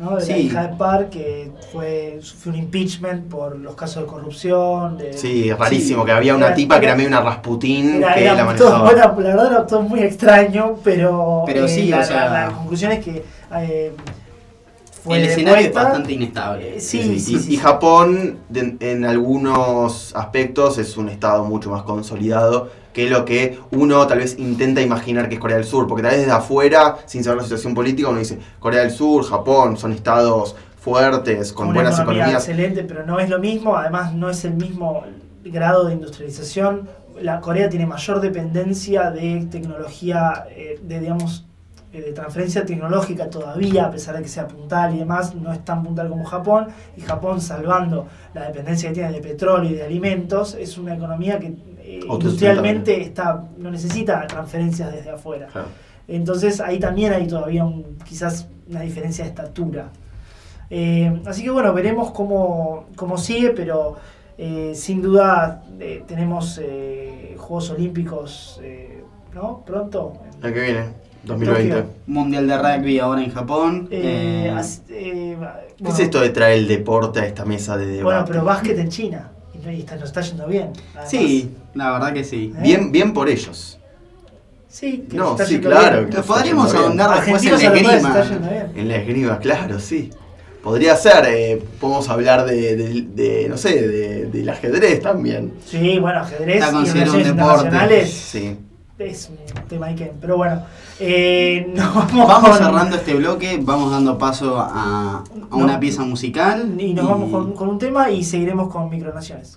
Speaker 10: ¿no? De
Speaker 12: Sí.
Speaker 10: la hija de Park, que fue, sufrió un impeachment por los casos de corrupción. De,
Speaker 9: Sí, rarísimo,
Speaker 10: sí,
Speaker 9: que había una
Speaker 10: era-
Speaker 9: tipa que era
Speaker 10: era-
Speaker 9: medio una Rasputín
Speaker 10: Era,
Speaker 9: que
Speaker 10: era
Speaker 9: la
Speaker 10: todo-
Speaker 9: manejaba.
Speaker 10: era- la verdad era todo muy extraño, pero,
Speaker 12: Pero sí,
Speaker 10: la,
Speaker 12: o sea-
Speaker 10: la- la conclusión es que eh, fue
Speaker 12: el
Speaker 10: de
Speaker 12: escenario es
Speaker 10: vuelta.
Speaker 12: bastante inestable.
Speaker 10: Eh, sí, sí,
Speaker 9: y,
Speaker 10: sí,
Speaker 9: y
Speaker 10: sí.
Speaker 9: Japón de- en algunos aspectos es un estado mucho más consolidado que lo que uno tal vez intenta imaginar que es Corea del Sur, porque tal vez desde afuera, sin saber la situación política, uno dice Corea del Sur, Japón, son estados fuertes, con
Speaker 10: una
Speaker 9: buenas
Speaker 10: economía
Speaker 9: economías.
Speaker 10: excelente, pero no es lo mismo, además no es el mismo grado de industrialización. La Corea tiene mayor dependencia de tecnología, eh, de digamos, eh, de transferencia tecnológica todavía, a pesar de que sea puntal y demás, no es tan puntal como Japón, y Japón, salvando la dependencia que tiene de petróleo y de alimentos, es una economía que eh, industrialmente está, no necesita transferencias desde afuera.
Speaker 9: Claro.
Speaker 10: Entonces ahí también hay todavía un, quizás una diferencia de estatura. Eh, así que bueno, veremos cómo, cómo sigue, pero eh, sin duda eh, tenemos eh, Juegos Olímpicos, eh, ¿no? Pronto.
Speaker 9: El que viene, dos mil veinte.
Speaker 10: Tokio.
Speaker 12: Mundial de rugby ahora en Japón.
Speaker 10: Eh,
Speaker 12: eh,
Speaker 10: as- eh,
Speaker 9: ¿Qué
Speaker 10: bueno,
Speaker 9: es esto de traer el deporte a esta mesa de debate?
Speaker 10: bueno, pero básquet en China. Y y está, nos está yendo bien. además.
Speaker 12: sí, la verdad que sí.
Speaker 10: ¿Eh?
Speaker 9: Bien, bien por ellos.
Speaker 10: Sí, que
Speaker 9: No,
Speaker 10: nos está
Speaker 9: sí,
Speaker 10: yendo
Speaker 9: claro.
Speaker 10: bien.
Speaker 9: que nos
Speaker 12: Podríamos
Speaker 9: está yendo bien.
Speaker 12: ahondar después en
Speaker 10: Argentinos
Speaker 12: la
Speaker 10: a los cuales
Speaker 12: esgrima.
Speaker 10: está yendo bien.
Speaker 9: En la esgrima, claro, sí. Podría ser, eh, podemos hablar de, de, de, no sé, de, del ajedrez también.
Speaker 10: Sí, bueno, ajedrez
Speaker 12: Está
Speaker 10: y
Speaker 12: considerado un
Speaker 10: relaciones
Speaker 12: deporte.
Speaker 10: internacionales
Speaker 9: Sí.
Speaker 10: es un tema ahí que... Pero bueno, eh, nos vamos,
Speaker 12: Vamos
Speaker 10: con-
Speaker 12: cerrando este bloque, vamos dando paso a, a una
Speaker 10: No.
Speaker 12: pieza musical.
Speaker 10: y nos vamos con, con un tema y seguiremos con Micronaciones.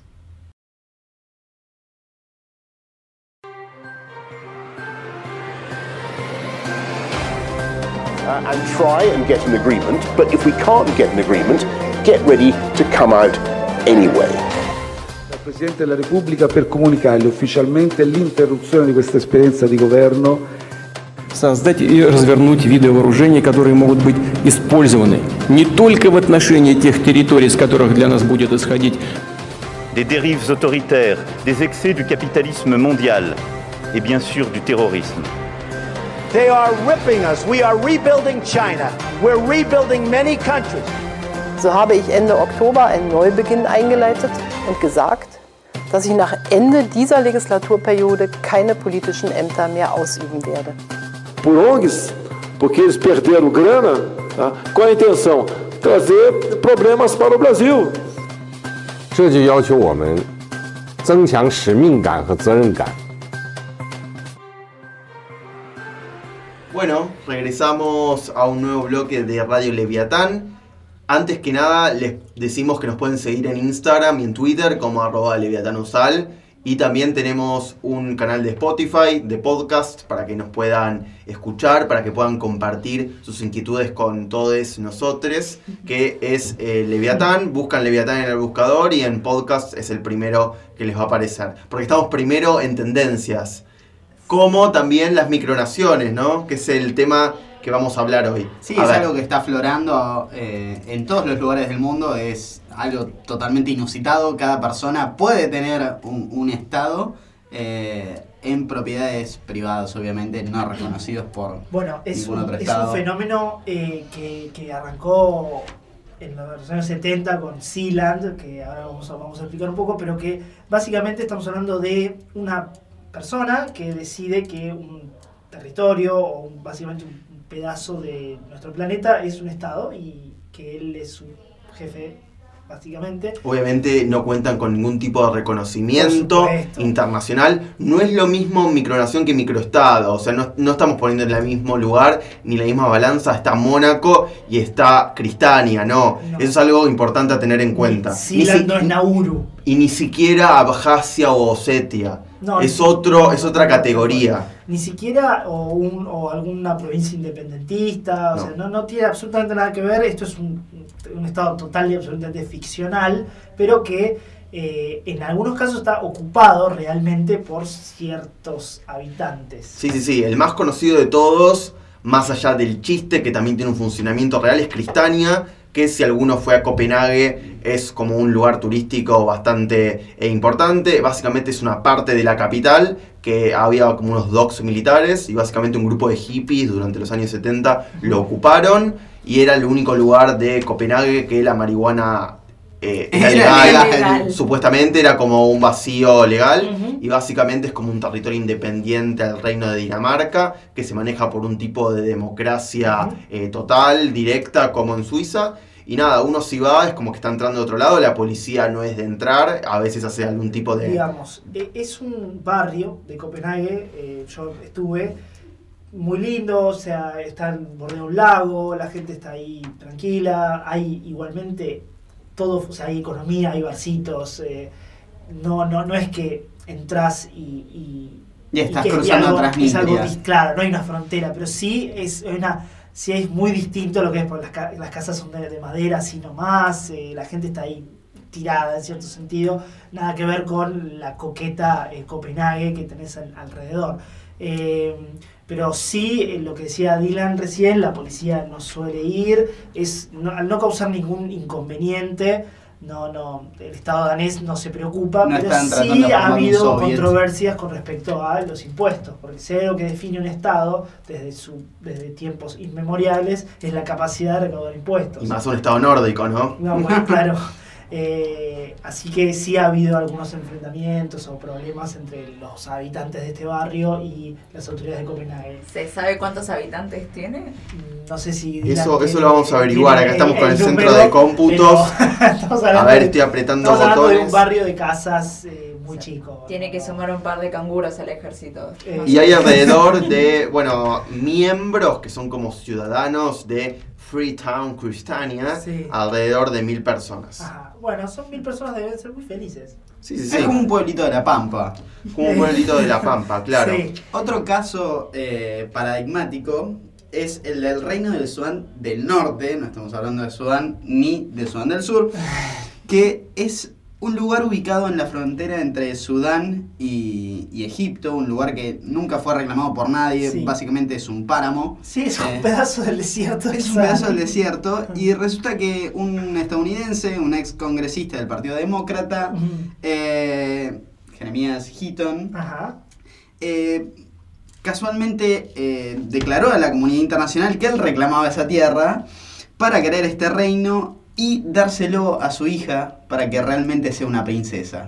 Speaker 1: uh, and try and get an agreement, but if we can't get an agreement, get ready to come out anyway.
Speaker 2: Dal Presidente della Repubblica per comunicarle ufficialmente l'interruzione di questa esperienza di governo.
Speaker 3: Создать и развернуть виды вооружений, которые могут быть использованы не только в отношении тех территорий, с которых для нас будет исходить
Speaker 4: Des dérives autoritaires, des excès du capitalisme mondial et bien sûr du terrorisme.
Speaker 5: They are ripping us. We are rebuilding China. We're rebuilding many countries.
Speaker 6: So habe ich Ende Oktober einen Neubeginn eingeleitet und gesagt, dass ich nach Ende dieser Legislaturperiode keine politischen Ämter mehr ausüben werde.
Speaker 7: Por O N Gs, porque eles perderam grana, tá? Qual a intenção? Trazer problemas para o Brasil.
Speaker 8: 这就要求我们增强使命感和责任感。
Speaker 9: Bueno, regresamos a un nuevo bloque de Radio Leviatán. Antes que nada, les decimos que nos pueden seguir en Instagram y en Twitter como arroba leviatanosal. Y también tenemos un canal de Spotify, de podcast, para que nos puedan escuchar, para que puedan compartir sus inquietudes con todos nosotros, que es eh, Leviatán. Buscan Leviatán en el buscador y en podcast es el primero que les va a aparecer. Porque estamos primero en tendencias, como también las micronaciones, ¿no? Que es el tema que vamos a hablar hoy.
Speaker 12: Sí,
Speaker 9: A
Speaker 12: es
Speaker 9: ver.
Speaker 12: algo que está aflorando eh, en todos los lugares del mundo, es algo totalmente inusitado. Cada persona puede tener un, un estado eh, en propiedades privadas, obviamente, no reconocidos por
Speaker 10: Bueno, es
Speaker 12: ningún
Speaker 10: un,
Speaker 12: otro
Speaker 10: es
Speaker 12: estado.
Speaker 10: un fenómeno eh, que, que arrancó en los años setenta con Sealand, que ahora vamos a, vamos a explicar un poco, pero que básicamente estamos hablando de una persona que decide que un territorio o un- básicamente un pedazo de nuestro planeta es un estado y que él es su jefe, básicamente.
Speaker 9: Obviamente no cuentan con ningún tipo de reconocimiento
Speaker 10: Por supuesto.
Speaker 9: internacional. No es lo mismo micronación que microestado. O sea, no, no estamos poniendo en el mismo lugar ni la misma balanza. Está Mónaco y está Cristania, no.
Speaker 10: No.
Speaker 9: Eso es algo importante a tener en cuenta. Ni
Speaker 10: Sealand
Speaker 9: si-
Speaker 10: no es Nauru.
Speaker 9: y ni siquiera Abjasia o Osetia.
Speaker 10: No,
Speaker 9: es
Speaker 10: ni-
Speaker 9: otro, es otra categoría.
Speaker 10: Ni siquiera o, un, o alguna provincia independentista, o
Speaker 9: No.
Speaker 10: sea, no, no tiene absolutamente nada que ver, esto es un, un estado total y absolutamente ficcional, pero que eh, en algunos casos está ocupado realmente por ciertos habitantes.
Speaker 9: Sí, sí, sí. El más conocido de todos, más allá del chiste, que también tiene un funcionamiento real, es Cristania, que si alguno fue a Copenhague es como un lugar turístico bastante eh, importante. Básicamente es una parte de la capital que había como unos docks militares y básicamente un grupo de hippies durante los años setenta lo ocuparon y era el único lugar de Copenhague que la marihuana eh, era,
Speaker 12: Era
Speaker 9: legal.
Speaker 12: legal.
Speaker 9: Supuestamente era como un vacío legal.
Speaker 10: Ujú.
Speaker 9: Y básicamente es como un territorio independiente al reino de Dinamarca, que se maneja por un tipo de democracia
Speaker 10: Ujú.
Speaker 9: eh, total, directa, como en Suiza. Y nada, uno si va, es como que está entrando de otro lado, la policía no es de entrar, a veces hace algún tipo de...
Speaker 10: Digamos, eh, es un barrio de Copenhague, eh, yo estuve, muy lindo, o sea, está en borde de un lago, la gente está ahí tranquila, hay igualmente todo, o sea, hay economía, hay barcitos, eh, no, no, no es que entras y... y
Speaker 12: Y estás
Speaker 10: que-
Speaker 12: cruzando
Speaker 10: algo-
Speaker 12: otras
Speaker 10: es algo
Speaker 12: líneas.
Speaker 10: dis- claro, no hay una frontera, pero sí es una... Sí es muy distinto lo que es, por las, ca- las casas son de, de madera, así nomás, eh, la gente está ahí tirada en cierto sentido, nada que ver con la coqueta eh, Copenhague que tenés al- alrededor. Eh, pero sí, eh, lo que decía Dylan recién, la policía no suele ir, es no, al no causar ningún inconveniente, no, no, el Estado danés no se preocupa,
Speaker 12: No
Speaker 10: pero
Speaker 12: están tratando
Speaker 10: sí
Speaker 12: de
Speaker 10: ha
Speaker 12: formar un
Speaker 10: habido
Speaker 12: soviet.
Speaker 10: controversias con respecto a los impuestos, porque si hay algo que define un Estado desde, su, desde tiempos inmemoriales es la capacidad de recaudar impuestos.
Speaker 9: Y más un estado nórdico, ¿no?
Speaker 10: No, bueno, claro. Eh, así que sí ha habido algunos enfrentamientos o problemas entre los habitantes de este barrio y las autoridades de Copenhague.
Speaker 11: ¿Se sabe cuántos habitantes tiene?
Speaker 10: No sé si...
Speaker 9: Eso,
Speaker 10: Dylan
Speaker 9: eso lo vamos a
Speaker 10: tiene-
Speaker 9: averiguar, acá
Speaker 10: tiene
Speaker 9: estamos con el centro
Speaker 10: número,
Speaker 9: de cómputos.
Speaker 10: pero estamos
Speaker 9: A
Speaker 10: hablando
Speaker 9: ver,
Speaker 10: de-
Speaker 9: estoy apretando
Speaker 10: estamos hablando de
Speaker 9: botones.
Speaker 10: un barrio de casas eh, muy chico.
Speaker 11: Tiene que sumar un par de canguros al ejército.
Speaker 10: Eh,
Speaker 9: Y hay alrededor de, bueno, miembros que son como ciudadanos de Freetown, Christiania,
Speaker 10: Sí.
Speaker 9: alrededor de mil personas.
Speaker 10: Ajá. Bueno, son mil personas, deben ser muy felices.
Speaker 9: Sí, sí, sí.
Speaker 12: Es como un pueblito de La Pampa.
Speaker 9: Como un pueblito de La Pampa, claro.
Speaker 10: Sí.
Speaker 12: Otro caso eh, paradigmático es el del Reino del Sudán del Norte, no estamos hablando de Sudán ni de Sudán del Sur, que es un lugar ubicado en la frontera entre Sudán y, y Egipto, un lugar que nunca fue reclamado por nadie,
Speaker 10: Sí.
Speaker 12: básicamente es un páramo.
Speaker 10: Sí, es un
Speaker 12: Eh,
Speaker 10: pedazo del desierto.
Speaker 12: Es un pedazo del desierto y resulta que un estadounidense, un ex congresista del Partido Demócrata,
Speaker 10: Ujú.
Speaker 12: eh, Jeremías Heaton,
Speaker 10: Ajá.
Speaker 12: eh, casualmente eh, declaró a la comunidad internacional que él reclamaba esa tierra para querer este reino y dárselo a su hija para que realmente sea una princesa.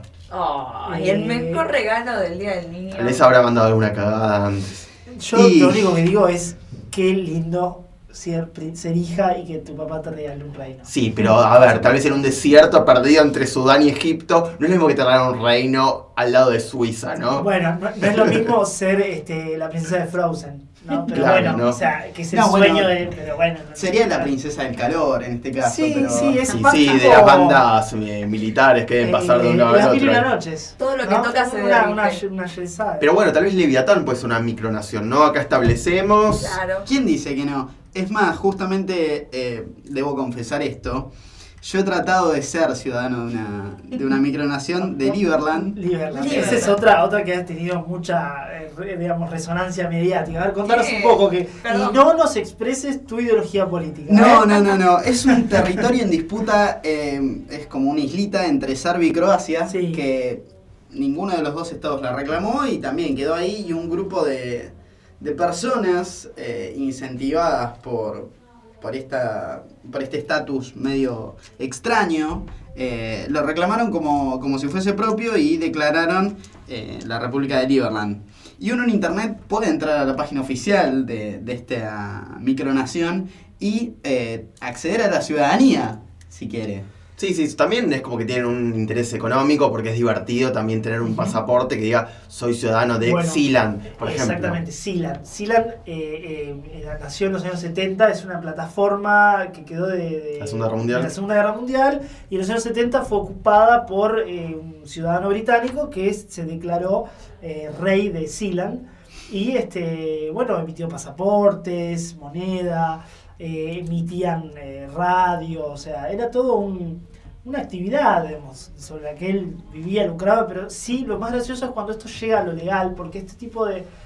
Speaker 11: Ay, el
Speaker 10: Eh,
Speaker 11: mejor regalo del Día del Niño.
Speaker 9: Les habrá mandado alguna cagada antes.
Speaker 10: Yo
Speaker 12: Y-
Speaker 10: lo único que digo es qué lindo ser, pri- ser hija y que tu papá te regale un reino.
Speaker 9: Sí, pero a ver, tal vez en un desierto perdido entre Sudán y Egipto, no es lo mismo que te regalaran un reino al lado de Suiza, ¿no?
Speaker 10: Bueno, no, no es lo mismo ser este, la princesa de Frozen, ¿no? Pero
Speaker 9: Claro,
Speaker 10: bueno,
Speaker 9: ¿no?
Speaker 10: o sea, que es el
Speaker 12: No, bueno,
Speaker 10: sueño de... Pero bueno, no-
Speaker 12: Sería la princesa del calor en este caso.
Speaker 10: Sí,
Speaker 12: pero...
Speaker 10: sí, es
Speaker 9: Sí,
Speaker 10: más
Speaker 9: sí, de
Speaker 10: tipo,
Speaker 9: las bandas eh, militares que deben pasar de un
Speaker 10: eh,
Speaker 9: lado al
Speaker 10: las mil y
Speaker 9: otro.
Speaker 10: una noches.
Speaker 11: Todo lo que
Speaker 10: ¿no?
Speaker 11: toca se
Speaker 10: una,
Speaker 11: derrite.
Speaker 10: una, una yesada.
Speaker 9: Pero bueno, tal vez Leviatán puede ser una micronación, ¿no? Acá establecemos...
Speaker 11: Claro.
Speaker 12: ¿Quién dice que no? Es más, justamente eh, debo confesar esto. Yo he tratado de ser ciudadano de una, de una micronación de Liberland.
Speaker 10: Liberland.
Speaker 11: Liberland.
Speaker 10: Esa es otra, otra que ha tenido mucha, eh, re- digamos, resonancia mediática. A ver, contanos
Speaker 11: ¿Qué?
Speaker 10: un poco que...
Speaker 11: Perdón.
Speaker 10: Y no nos expreses tu ideología política.
Speaker 12: No,
Speaker 10: ¿eh?
Speaker 12: no, no, no. Es un territorio en disputa, eh, es como una islita entre Serbia y Croacia,
Speaker 10: Sí.
Speaker 12: que ninguno de los dos estados la reclamó y también quedó ahí y un grupo de, de personas eh, incentivadas por, por, esta, por este estatus medio extraño, eh, lo reclamaron como, como si fuese propio y declararon eh, la República de Liberland. Y uno en internet puede entrar a la página oficial de, de esta micronación y eh, acceder a la ciudadanía, si quiere.
Speaker 9: Sí, sí, también es como que tienen un interés económico porque es divertido también tener un pasaporte que diga soy ciudadano de
Speaker 10: Bueno,
Speaker 9: Sealand, por ejemplo.
Speaker 10: Exactamente, Sealand. Sealand eh, eh, nació en los años setenta, es una plataforma que quedó de, de-
Speaker 9: La Segunda Guerra Mundial.
Speaker 10: de la Segunda Guerra Mundial y en los años setenta fue ocupada por eh, un ciudadano británico que es- se declaró eh, rey de Sealand y este bueno emitió pasaportes, moneda, eh, emitían eh, radio, o sea, era todo un, una actividad, digamos, sobre la que él vivía, lucraba, pero sí, lo más gracioso es cuando esto llega a lo legal, porque este tipo de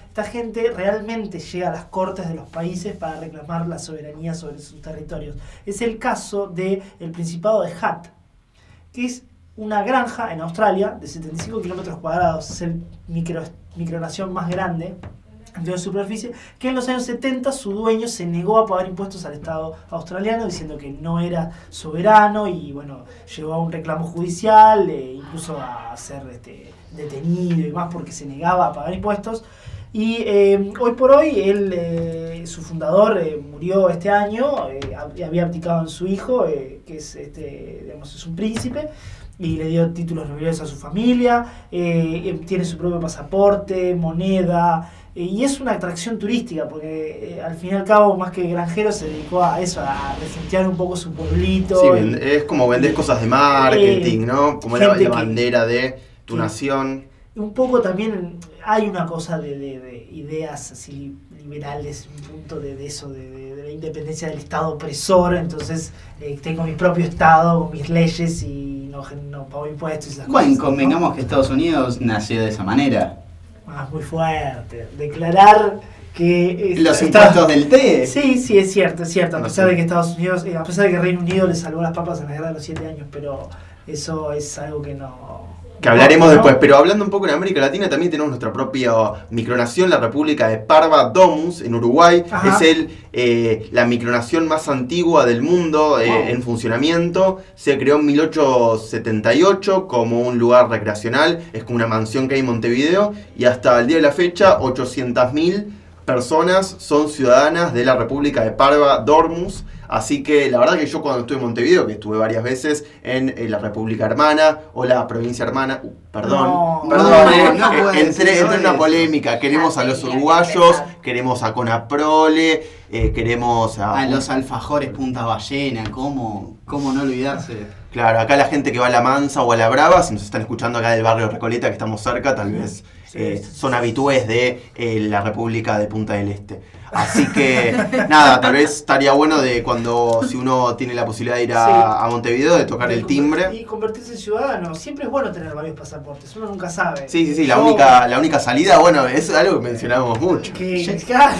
Speaker 10: esta gente realmente llega a las cortes de los países para reclamar la soberanía sobre sus territorios. Es el caso del Principado de Hat, que es una granja en Australia de setenta y cinco kilómetros cuadrados, es el micro, micronación más grande de superficie, que en los años setenta su dueño se negó a pagar impuestos al Estado australiano diciendo que no era soberano y bueno, llegó a un reclamo judicial, eh, incluso a ser este, detenido y más porque se negaba a pagar impuestos. Y eh, hoy por hoy él, eh, su fundador eh, murió este año, eh, había abdicado en su hijo, eh, que es, este, digamos, es un príncipe, y le dio títulos nobiliarios a su familia, eh, tiene su propio pasaporte, moneda, eh, y es una atracción turística, porque eh, al fin y al cabo, más que granjero, se dedicó a eso, a regentear un poco su pueblito.
Speaker 9: Sí,
Speaker 10: y,
Speaker 9: es como vender cosas de marketing,
Speaker 10: eh,
Speaker 9: ¿no? Como la,
Speaker 10: gente
Speaker 9: la
Speaker 10: que-
Speaker 9: bandera de tu
Speaker 10: que-
Speaker 9: nación.
Speaker 10: Un poco también hay una cosa de, de, de ideas así liberales, un punto de, de eso, de, de, de la independencia del Estado opresor, entonces eh, tengo mi propio Estado, con mis leyes y no, no pago impuestos y esas
Speaker 12: Bueno,
Speaker 10: cosas.
Speaker 12: convengamos
Speaker 10: ¿no?
Speaker 12: que Estados Unidos nació de esa manera.
Speaker 10: Ah, muy fuerte. Declarar que... eh,
Speaker 12: Los
Speaker 10: está-
Speaker 12: impuestos del té.
Speaker 10: Sí, sí, es cierto, es cierto. A
Speaker 9: No
Speaker 10: pesar
Speaker 9: sé.
Speaker 10: de que Estados Unidos, eh, a pesar de que Reino Unido le salvó las papas en la guerra de los siete años, pero eso es algo que no...
Speaker 9: Que hablaremos
Speaker 10: no,
Speaker 9: después,
Speaker 10: no.
Speaker 9: pero hablando un poco en América Latina, también tenemos nuestra propia micronación, la República de Parva Domus, en Uruguay.
Speaker 10: Ajá.
Speaker 9: Es el, eh, la micronación más antigua del mundo eh,
Speaker 10: Wow.
Speaker 9: en funcionamiento. Se creó en mil ochocientos setenta y ocho como un lugar recreacional, es como una mansión que hay en Montevideo, y hasta el día de la fecha, ochocientas mil personas son ciudadanas de la República de Parva Domus. Así que la verdad que yo cuando estuve en Montevideo, que estuve varias veces en, eh, la República Hermana o la Provincia Hermana, uh, perdón,
Speaker 10: No,
Speaker 9: perdón,
Speaker 12: no,
Speaker 9: eh,
Speaker 12: no
Speaker 9: eh,
Speaker 12: puede
Speaker 9: entré,
Speaker 12: decir
Speaker 9: entré en una
Speaker 12: eso.
Speaker 9: polémica. Queremos a los
Speaker 11: tenía que
Speaker 9: uruguayos,
Speaker 11: empezar.
Speaker 9: queremos a Conaprole, eh, queremos a...
Speaker 12: A los alfajores Punta Ballena, ¿cómo, cómo no olvidarse?
Speaker 9: Claro, acá la gente que va a La Mansa o a La Brava, si nos están escuchando acá del barrio Recoleta, que estamos cerca, tal vez eh, son habitués de eh, la República de Punta del Este. Así que, nada, tal vez estaría bueno de cuando, si uno tiene la posibilidad de ir a,
Speaker 10: Sí.
Speaker 9: a Montevideo, de tocar
Speaker 10: De
Speaker 9: el
Speaker 10: conver-
Speaker 9: timbre.
Speaker 10: Y convertirse en ciudadano. Siempre es bueno tener varios pasaportes, uno nunca sabe.
Speaker 9: Sí, sí, sí, la
Speaker 10: Yo-
Speaker 9: única, la única salida, bueno, eso es algo que mencionamos mucho.
Speaker 10: Que,
Speaker 12: Ye-
Speaker 10: claro.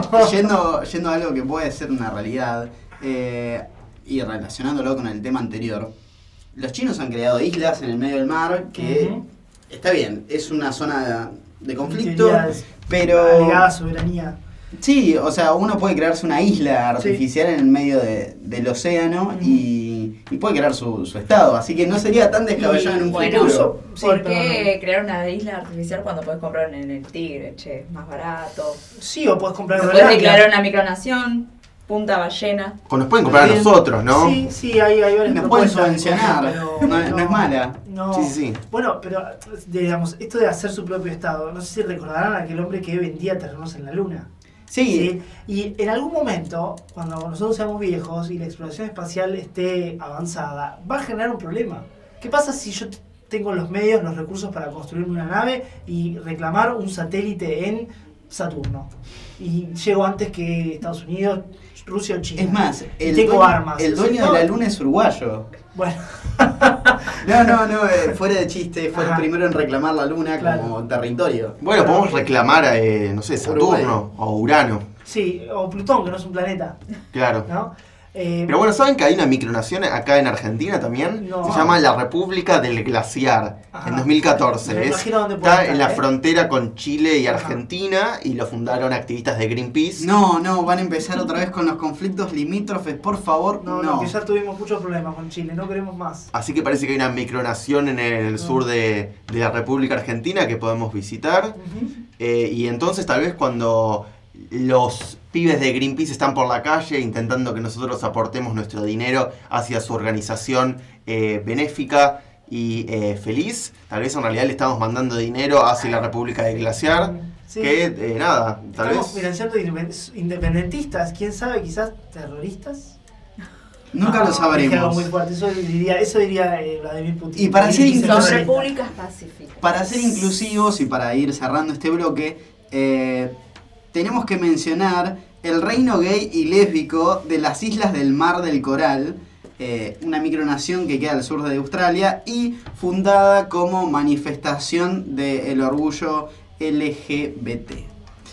Speaker 12: Yendo, yendo a algo que puede ser una realidad, eh, y relacionándolo con el tema anterior, los chinos han creado islas en el medio del mar que,
Speaker 10: Ujú.
Speaker 12: está bien, es una zona de conflicto,
Speaker 10: Teoría es
Speaker 12: pero...
Speaker 10: alegada a soberanía.
Speaker 12: Sí, o sea, uno puede crearse una isla artificial en el medio de- del océano y, y puede crear su, su estado, así que no sería tan descabellado en un
Speaker 11: Bueno,
Speaker 12: futuro.
Speaker 10: Sí,
Speaker 11: ¿por
Speaker 10: perdón.
Speaker 11: qué crear una isla artificial cuando puedes comprar en el Tigre, che? Es más barato.
Speaker 10: Sí, o puedes comprar
Speaker 11: Puedes
Speaker 10: Groenlandia.
Speaker 11: declarar una micronación, Punta Ballena.
Speaker 9: O nos pueden comprar a
Speaker 12: Bien.
Speaker 9: nosotros, ¿no?
Speaker 10: Sí, sí, hay, hay varias
Speaker 12: Nos pueden
Speaker 10: propuestas,
Speaker 12: subvencionar,
Speaker 10: pero
Speaker 12: no, no es mala.
Speaker 10: No.
Speaker 9: Sí, sí, sí.
Speaker 10: Bueno, pero digamos, esto de hacer su propio estado, no sé si recordarán a aquel hombre que vendía terrenos en la luna.
Speaker 12: Sí,
Speaker 10: Y en algún momento, cuando nosotros seamos viejos y la exploración espacial esté avanzada, va a generar un problema. ¿Qué pasa si yo t- tengo los medios, los recursos para construir una nave y reclamar un satélite en Saturno? Y llego antes que Estados Unidos, Rusia o China.
Speaker 12: es más,
Speaker 10: Y
Speaker 12: el
Speaker 10: tengo
Speaker 12: dueño,
Speaker 10: armas.
Speaker 12: el dueño de la luna es uruguayo.
Speaker 10: Bueno,
Speaker 12: No, no, no, eh, fuera de chiste, fue
Speaker 10: Ajá.
Speaker 12: el primero en reclamar la luna
Speaker 10: Claro.
Speaker 12: como territorio.
Speaker 9: Bueno, podemos reclamar, eh, no sé,
Speaker 12: Uruguay.
Speaker 9: Saturno o Urano,
Speaker 10: sí, o Plutón, que no es un planeta,
Speaker 9: claro.
Speaker 10: ¿no? Eh,
Speaker 9: Pero bueno, ¿saben que hay una micronación acá en Argentina también?
Speaker 10: No.
Speaker 9: Se llama la República del Glaciar,
Speaker 10: Ajá.
Speaker 9: en dos mil catorce.
Speaker 10: Me
Speaker 9: Es-
Speaker 10: imagino dónde puede
Speaker 9: está
Speaker 10: estar,
Speaker 9: en la
Speaker 10: ¿eh?
Speaker 9: frontera con Chile y
Speaker 10: Ajá.
Speaker 9: Argentina y lo fundaron activistas de Greenpeace.
Speaker 12: No, no, van a empezar otra vez con los conflictos limítrofes, por favor,
Speaker 10: no,
Speaker 12: no.
Speaker 10: no, que ya tuvimos muchos problemas con Chile, no queremos más.
Speaker 9: Así que parece que hay una micronación en el sur de, de la República Argentina que podemos visitar.
Speaker 10: Ujú.
Speaker 9: Eh, y entonces tal vez cuando los pibes de Greenpeace están por la calle intentando que nosotros aportemos nuestro dinero hacia su organización eh, benéfica y eh, feliz, tal vez en realidad le estamos mandando dinero hacia la República de Glaciar,
Speaker 10: Sí.
Speaker 9: que eh, nada, tal
Speaker 10: Estamos
Speaker 9: vez...
Speaker 10: financiando independ- independentistas, quién sabe, quizás terroristas.
Speaker 12: Nunca
Speaker 10: Ah,
Speaker 12: lo
Speaker 10: dije algo
Speaker 12: sabremos.
Speaker 10: muy fuerte, eso diría, eso diría eh, Vladimir Putin.
Speaker 12: Y para ser
Speaker 10: Dice
Speaker 11: Son
Speaker 12: incluso-
Speaker 10: terrorista.
Speaker 11: repúblicas pacíficas.
Speaker 12: Para ser inclusivos y para ir cerrando este bloque, eh, tenemos que mencionar el reino gay y lésbico de las Islas del Mar del Coral, eh, una micronación que queda al sur de Australia y fundada como manifestación del orgullo L G B T.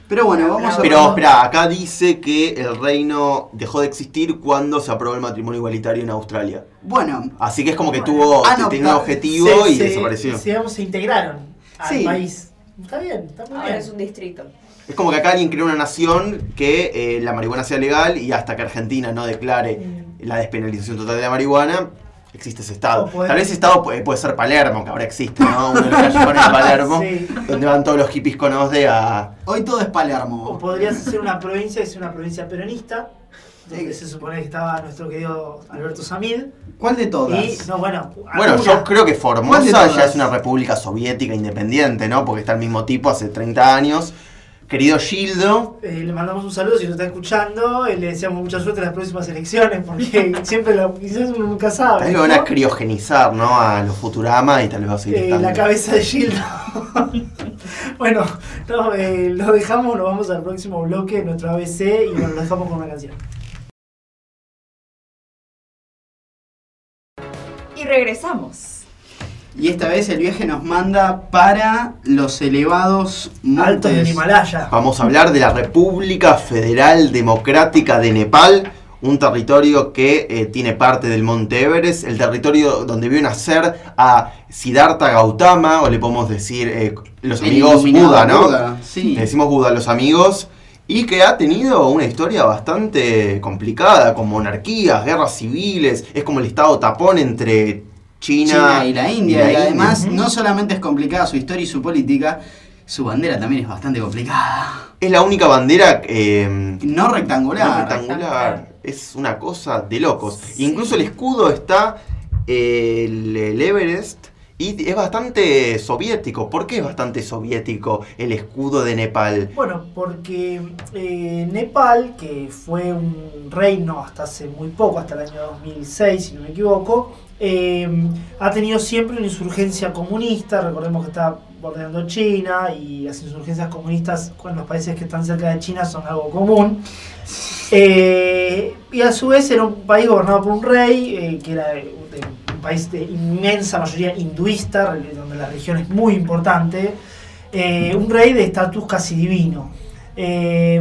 Speaker 12: Pero bueno, vamos a...
Speaker 9: Pero espera, acá dice que el reino dejó de existir cuando se aprobó el matrimonio igualitario en Australia.
Speaker 12: Bueno.
Speaker 9: Así que es como que tuvo,
Speaker 12: Ah, no,
Speaker 9: tenía un objetivo
Speaker 10: se,
Speaker 9: y
Speaker 10: se,
Speaker 9: desapareció.
Speaker 10: Se, digamos, se integraron al
Speaker 12: Sí.
Speaker 10: país. Está bien, está muy
Speaker 11: Ahora
Speaker 10: bien.
Speaker 11: es un distrito.
Speaker 9: Es como que acá alguien creó una nación que eh, la marihuana sea legal y hasta que Argentina no declare
Speaker 10: Mm.
Speaker 9: la despenalización total de la marihuana, existe ese estado.
Speaker 10: O puede-
Speaker 9: Tal vez ese estado puede, puede ser Palermo, que ahora existe, ¿no? Uno de los callejones de Palermo,
Speaker 10: Sí.
Speaker 9: donde van todos los hippies con O S D a...
Speaker 12: Hoy todo es
Speaker 10: O
Speaker 12: Palermo.
Speaker 10: podrías ser una provincia que sea una provincia peronista, donde se supone que estaba nuestro querido Alberto Samid.
Speaker 12: ¿Cuál de todas?
Speaker 10: Y, no, bueno,
Speaker 9: Bueno,
Speaker 10: alguna.
Speaker 9: yo creo que
Speaker 12: ¿Cuál de
Speaker 9: Formosa
Speaker 12: todas?
Speaker 9: ya es una república soviética independiente, ¿no? Porque está el mismo tipo hace treinta años. Querido Gildo,
Speaker 10: Eh, le mandamos un saludo si nos está escuchando, eh, le deseamos mucha suerte en las próximas elecciones, porque siempre lo, quizás uno nunca sabe.
Speaker 9: tal vez lo van a
Speaker 10: ¿no?
Speaker 9: criogenizar, ¿no? A los Futurama y tal vez va a seguir
Speaker 10: Eh,
Speaker 9: estando.
Speaker 10: la cabeza de Gildo. Bueno, no, eh, lo dejamos, nos vamos al próximo bloque, nuestro A B C, y bueno, lo dejamos con una canción.
Speaker 11: Y regresamos.
Speaker 12: Y esta vez el viaje nos manda para los elevados montes.
Speaker 10: Altos del Himalaya.
Speaker 9: Vamos a hablar de la República Federal Democrática de Nepal, un territorio que eh, tiene parte del Monte Everest, el territorio donde vio nacer a Siddhartha Gautama, o le podemos decir eh, los
Speaker 12: El
Speaker 9: amigos
Speaker 12: iluminado
Speaker 9: Buda, ¿no?
Speaker 12: Buda, sí.
Speaker 9: Le decimos Buda a los amigos, y que ha tenido una historia bastante complicada, con monarquías, guerras civiles, es como el estado tapón entre China,
Speaker 12: China y la India. Y,
Speaker 9: la
Speaker 12: además,
Speaker 9: India.
Speaker 12: no solamente es complicada su historia y su política, su bandera también es bastante complicada.
Speaker 9: Es la única bandera eh,
Speaker 12: No rectangular.
Speaker 9: no rectangular. Es una cosa de locos. Incluso el escudo está eh, el, el Everest y es bastante soviético. ¿Por qué es bastante soviético el escudo de Nepal?
Speaker 10: Bueno, porque eh, Nepal, que fue un reino hasta hace muy poco, hasta el año dos mil seis, si no me equivoco, eh, ha tenido siempre una insurgencia comunista. Recordemos que está bordeando China y las insurgencias comunistas con los países que están cerca de China son algo común. Eh, y a su vez era un país gobernado por un rey, eh, que era de un país de inmensa mayoría hinduista, donde la religión es muy importante. Eh, un rey de estatus casi divino. Eh,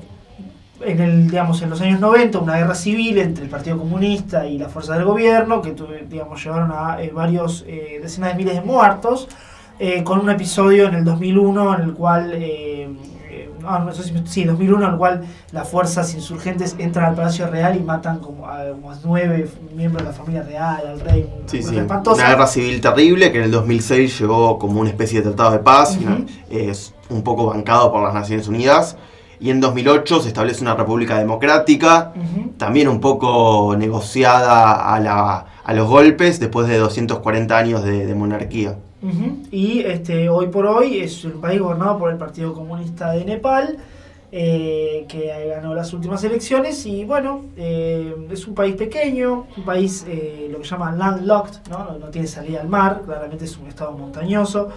Speaker 10: en, el, digamos, en los años noventa, una guerra civil entre el Partido Comunista y las fuerzas del gobierno, que digamos, llevaron a eh, varios eh, decenas de miles de muertos, eh, con un episodio en el dos mil uno en el cual... Eh, Ah, no sé si, sí, dos mil uno, en el cual las fuerzas insurgentes entran al Palacio Real y matan como a unos nueve miembros de la familia real, al rey.
Speaker 9: Sí,
Speaker 10: una
Speaker 9: sí.
Speaker 10: espantosa.
Speaker 9: Una guerra civil terrible que en el dos mil seis llegó como una especie de tratado de paz,
Speaker 10: Uh-huh.
Speaker 9: ¿no? Es un poco bancado por las Naciones Unidas. Y en dos mil ocho se establece una república democrática,
Speaker 10: Uh-huh.
Speaker 9: también un poco negociada a, la, a los golpes después de doscientos cuarenta años de, de monarquía.
Speaker 10: Uh-huh. Y este, hoy por hoy es un país gobernado por el Partido Comunista de Nepal, eh, que ganó las últimas elecciones. Y bueno, eh, es un país pequeño, un país eh, lo que llaman landlocked, ¿no? No, no tiene salida al mar, claramente es un estado montañoso,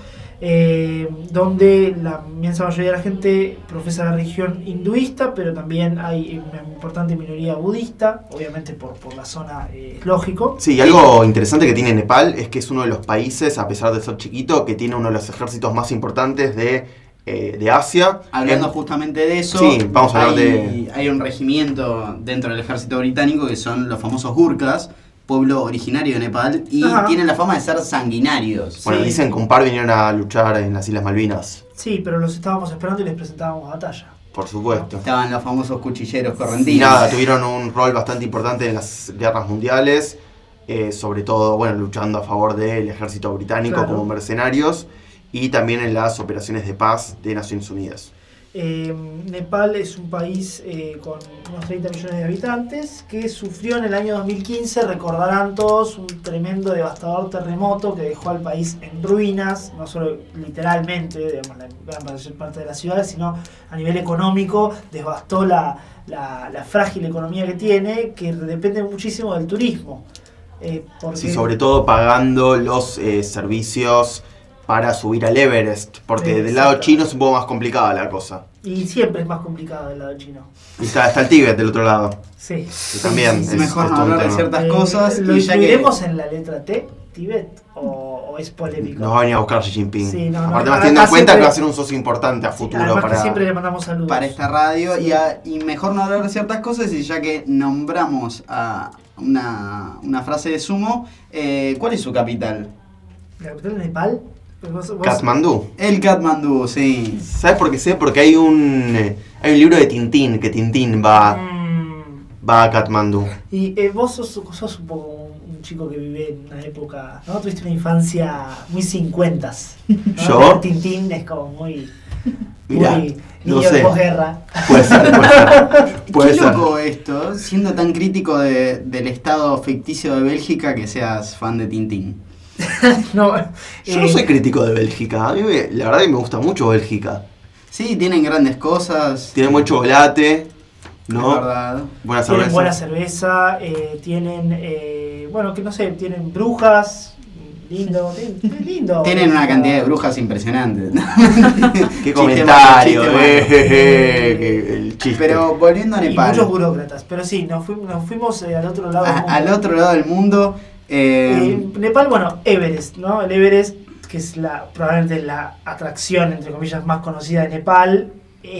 Speaker 10: eh, donde la inmensa mayoría de la gente profesa la religión hinduista, pero también hay una importante minoría budista, obviamente por, por la zona, eh, es lógico.
Speaker 9: Sí, y algo interesante que tiene Nepal es que es uno de los países, a pesar de ser chiquito, que tiene uno de los ejércitos más importantes de, eh, de Asia.
Speaker 12: Hablando
Speaker 9: En-
Speaker 12: justamente de eso,
Speaker 9: Sí, vamos a hablar
Speaker 12: hay,
Speaker 9: de...
Speaker 12: hay un regimiento dentro del ejército británico que son los famosos Gurkhas, pueblo originario de Nepal, y
Speaker 10: Ajá.
Speaker 12: tienen la fama de ser sanguinarios.
Speaker 9: Bueno,
Speaker 10: Sí.
Speaker 9: dicen que un par vinieron a luchar en las Islas Malvinas,
Speaker 10: Sí, pero los estábamos esperando y les presentábamos batalla.
Speaker 9: por supuesto.
Speaker 12: Estaban los famosos cuchilleros
Speaker 9: Y
Speaker 12: correntinos.
Speaker 9: nada, tuvieron un rol bastante importante en las guerras mundiales, eh, sobre todo, bueno, luchando a favor del ejército británico
Speaker 10: Claro.
Speaker 9: como mercenarios y también en las operaciones de paz de Naciones Unidas.
Speaker 10: Eh, Nepal es un país eh, con unos treinta millones de habitantes que sufrió en el año dos mil quince, recordarán todos, un tremendo devastador terremoto que dejó al país en ruinas, no solo literalmente, digamos, la gran parte de las ciudades, sino a nivel económico, devastó la, la, la frágil economía que tiene, que depende muchísimo del turismo. Eh, porque,
Speaker 9: Sí, sobre todo pagando los eh, servicios para subir al Everest, porque del lado
Speaker 10: Exacto.
Speaker 9: chino es un poco más complicada la cosa.
Speaker 10: Y siempre es más complicado del lado chino.
Speaker 9: Y está, está el Tíbet del otro lado.
Speaker 10: Sí.
Speaker 9: Que también
Speaker 12: Es
Speaker 9: es,
Speaker 12: mejor
Speaker 9: es
Speaker 12: no
Speaker 9: todo un
Speaker 12: hablar de
Speaker 9: tema.
Speaker 12: ciertas
Speaker 10: Eh,
Speaker 12: cosas.
Speaker 10: ¿Lo
Speaker 12: y ya que-
Speaker 10: incluiremos en la letra T, Tíbet? ¿O, o es polémico?
Speaker 9: Nos va a venir a buscar Xi Jinping.
Speaker 10: Sí, no, no,
Speaker 9: Aparte,
Speaker 10: no,
Speaker 9: más teniendo en
Speaker 10: acá
Speaker 9: cuenta
Speaker 10: siempre-
Speaker 9: que va a ser un socio importante a futuro
Speaker 10: Además que
Speaker 9: para.
Speaker 10: siempre le mandamos saludos.
Speaker 12: para esta radio y, a- y mejor no hablar de ciertas cosas y ya que nombramos a una, una frase de Sumo, eh, ¿cuál es su capital?
Speaker 10: ¿La capital de Nepal? Pues vos- vos-
Speaker 9: Katmandú.
Speaker 12: El Katmandú, sí.
Speaker 9: ¿Sabes por qué sé? Porque hay un eh, hay un libro de Tintín, que Tintín va,
Speaker 10: Mm,
Speaker 9: va a Katmandú.
Speaker 10: y eh, vos sos, sos un poco un, un chico que vive en una época, ¿no? Tuviste una infancia muy cincuentas. ¿no?
Speaker 9: ¿Yo?
Speaker 10: Ver Tintín es como muy...
Speaker 9: Mirá,
Speaker 10: muy
Speaker 9: no
Speaker 10: niño
Speaker 9: sé.
Speaker 10: de posguerra.
Speaker 9: Puede ser, puede ser. Puede
Speaker 12: Qué
Speaker 9: ser.
Speaker 12: loco esto, siendo tan crítico de- del estado ficticio de Bélgica, que seas fan de Tintín.
Speaker 10: No,
Speaker 9: Yo no
Speaker 10: eh,
Speaker 9: soy crítico de Bélgica. A mí me- la verdad que me gusta mucho Bélgica.
Speaker 12: Sí, tienen grandes cosas.
Speaker 9: Tiene buen chocolate, ¿no?
Speaker 12: Es verdad.
Speaker 9: Buena
Speaker 10: Tienen
Speaker 9: cerveza.
Speaker 10: buena cerveza, eh, tienen, eh, bueno, que no sé, tienen brujas, lindo, tienen- es lindo.
Speaker 12: Tienen una cantidad de brujas impresionante.
Speaker 9: Qué
Speaker 12: Chiste
Speaker 9: comentario,
Speaker 12: malo, chiste
Speaker 9: eh,
Speaker 12: malo.
Speaker 9: jeje, que el chiste.
Speaker 12: Pero volviendo a
Speaker 10: Y
Speaker 12: Nepal,
Speaker 10: muchos burócratas, pero sí, nos fuimos, nos fuimos eh, al otro lado del
Speaker 12: a-
Speaker 10: mundo.
Speaker 12: al otro lado del mundo, eh,
Speaker 10: Eh, Nepal, bueno, Everest, ¿no? El Everest, que es la probablemente la atracción, entre comillas, más conocida de Nepal.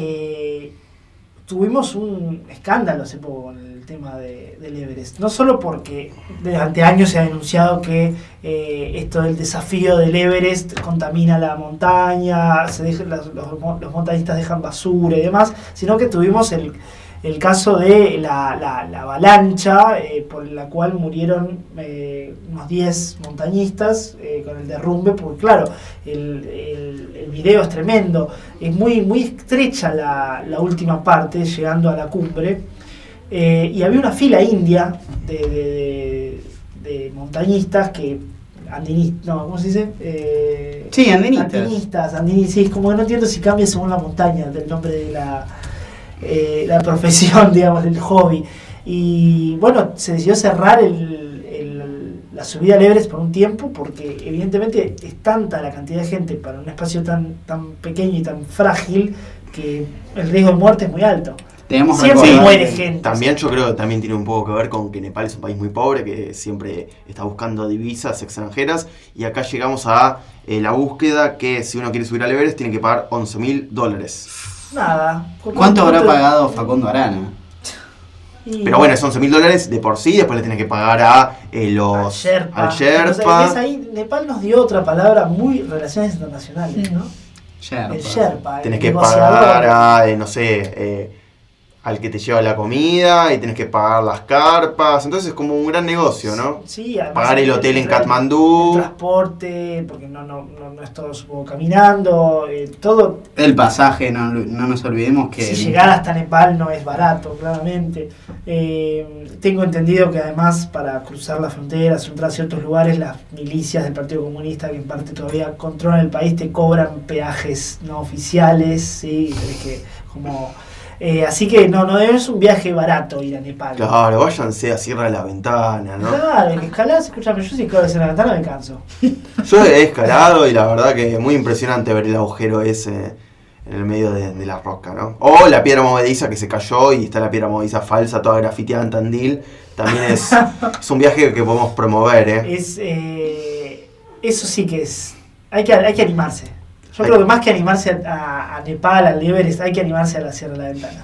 Speaker 10: Eh, tuvimos un escándalo hace poco con el tema de, del Everest. No solo porque durante años se ha denunciado que eh, esto del desafío del Everest contamina la montaña, se deja- los, los mo- los montañistas dejan basura y demás, sino que tuvimos el, el caso de la, la- la avalancha eh, por la cual murieron eh, unos diez montañistas eh, con el derrumbe, porque claro, el, el- el video es tremendo, es muy, muy estrecha la, la última parte, llegando a la cumbre, eh, y había una fila india de, de- de- de montañistas que, andinistas, no, ¿cómo se dice? Eh,
Speaker 12: Sí, andinistas.
Speaker 10: Andinistas, andinistas, sí, como que no entiendo si cambia según la montaña, del nombre de la... Eh, la profesión, digamos, del hobby. Y bueno, se decidió cerrar el, el- la subida al Everest por un tiempo porque evidentemente es tanta la cantidad de gente para un espacio tan, tan pequeño y tan frágil que el riesgo de muerte es muy alto.
Speaker 12: Tenemos
Speaker 10: Siempre
Speaker 12: recordar
Speaker 10: muere
Speaker 12: que
Speaker 10: gente.
Speaker 9: También yo creo que también tiene un poco que ver con que Nepal es un país muy pobre, que siempre está buscando divisas extranjeras, y acá llegamos a eh, la búsqueda que si uno quiere subir al Everest tiene que pagar once mil dólares.
Speaker 10: Nada.
Speaker 12: ¿Cuánto habrá pagado Facundo Arana?
Speaker 10: Y-
Speaker 9: Pero bueno, es once mil dólares de por sí, después le tienes que pagar a eh, los...
Speaker 10: al Sherpa.
Speaker 9: al Sherpa.
Speaker 10: Entonces, ves ahí, Nepal nos dio otra palabra muy relaciones internacionales, ¿no?
Speaker 12: Sherpa.
Speaker 10: El Sherpa. el
Speaker 9: Tenés que
Speaker 10: negociador.
Speaker 9: pagar a, eh, no sé, eh, al que te lleva la comida, y tenés que pagar las carpas, entonces es como un gran negocio, ¿no?
Speaker 10: Sí, además
Speaker 9: Pagar el hotel en
Speaker 10: el-
Speaker 9: Katmandú.
Speaker 10: El transporte, porque no, no, no, no es todo supongo caminando, eh, todo.
Speaker 12: El pasaje, no, no nos olvidemos que...
Speaker 10: Si llegar hasta Nepal no es barato, claramente. Eh, tengo entendido que además para cruzar las fronteras, entrar a ciertos lugares, las milicias del Partido Comunista, que en parte todavía controlan el país, te cobran peajes no oficiales, sí, tenés que como... Eh, así que no, no es un viaje barato ir a Nepal.
Speaker 9: Claro, váyanse a Sierra de la Ventana, ¿no?
Speaker 10: Claro, el escalar, escúchame, yo si escalo en la ventana me canso.
Speaker 9: Yo he escalado y la verdad que es muy impresionante ver el agujero ese en el medio de, de la roca, ¿no? O la piedra movediza que se cayó y está la piedra movediza falsa, toda grafiteada en Tandil. También es, es un viaje que podemos promover, ¿eh?
Speaker 10: Es, eh, eso sí que es. Hay que, hay que animarse. Yo creo que más que animarse a, a Nepal, al Everest, hay que animarse a la Sierra de la Ventana.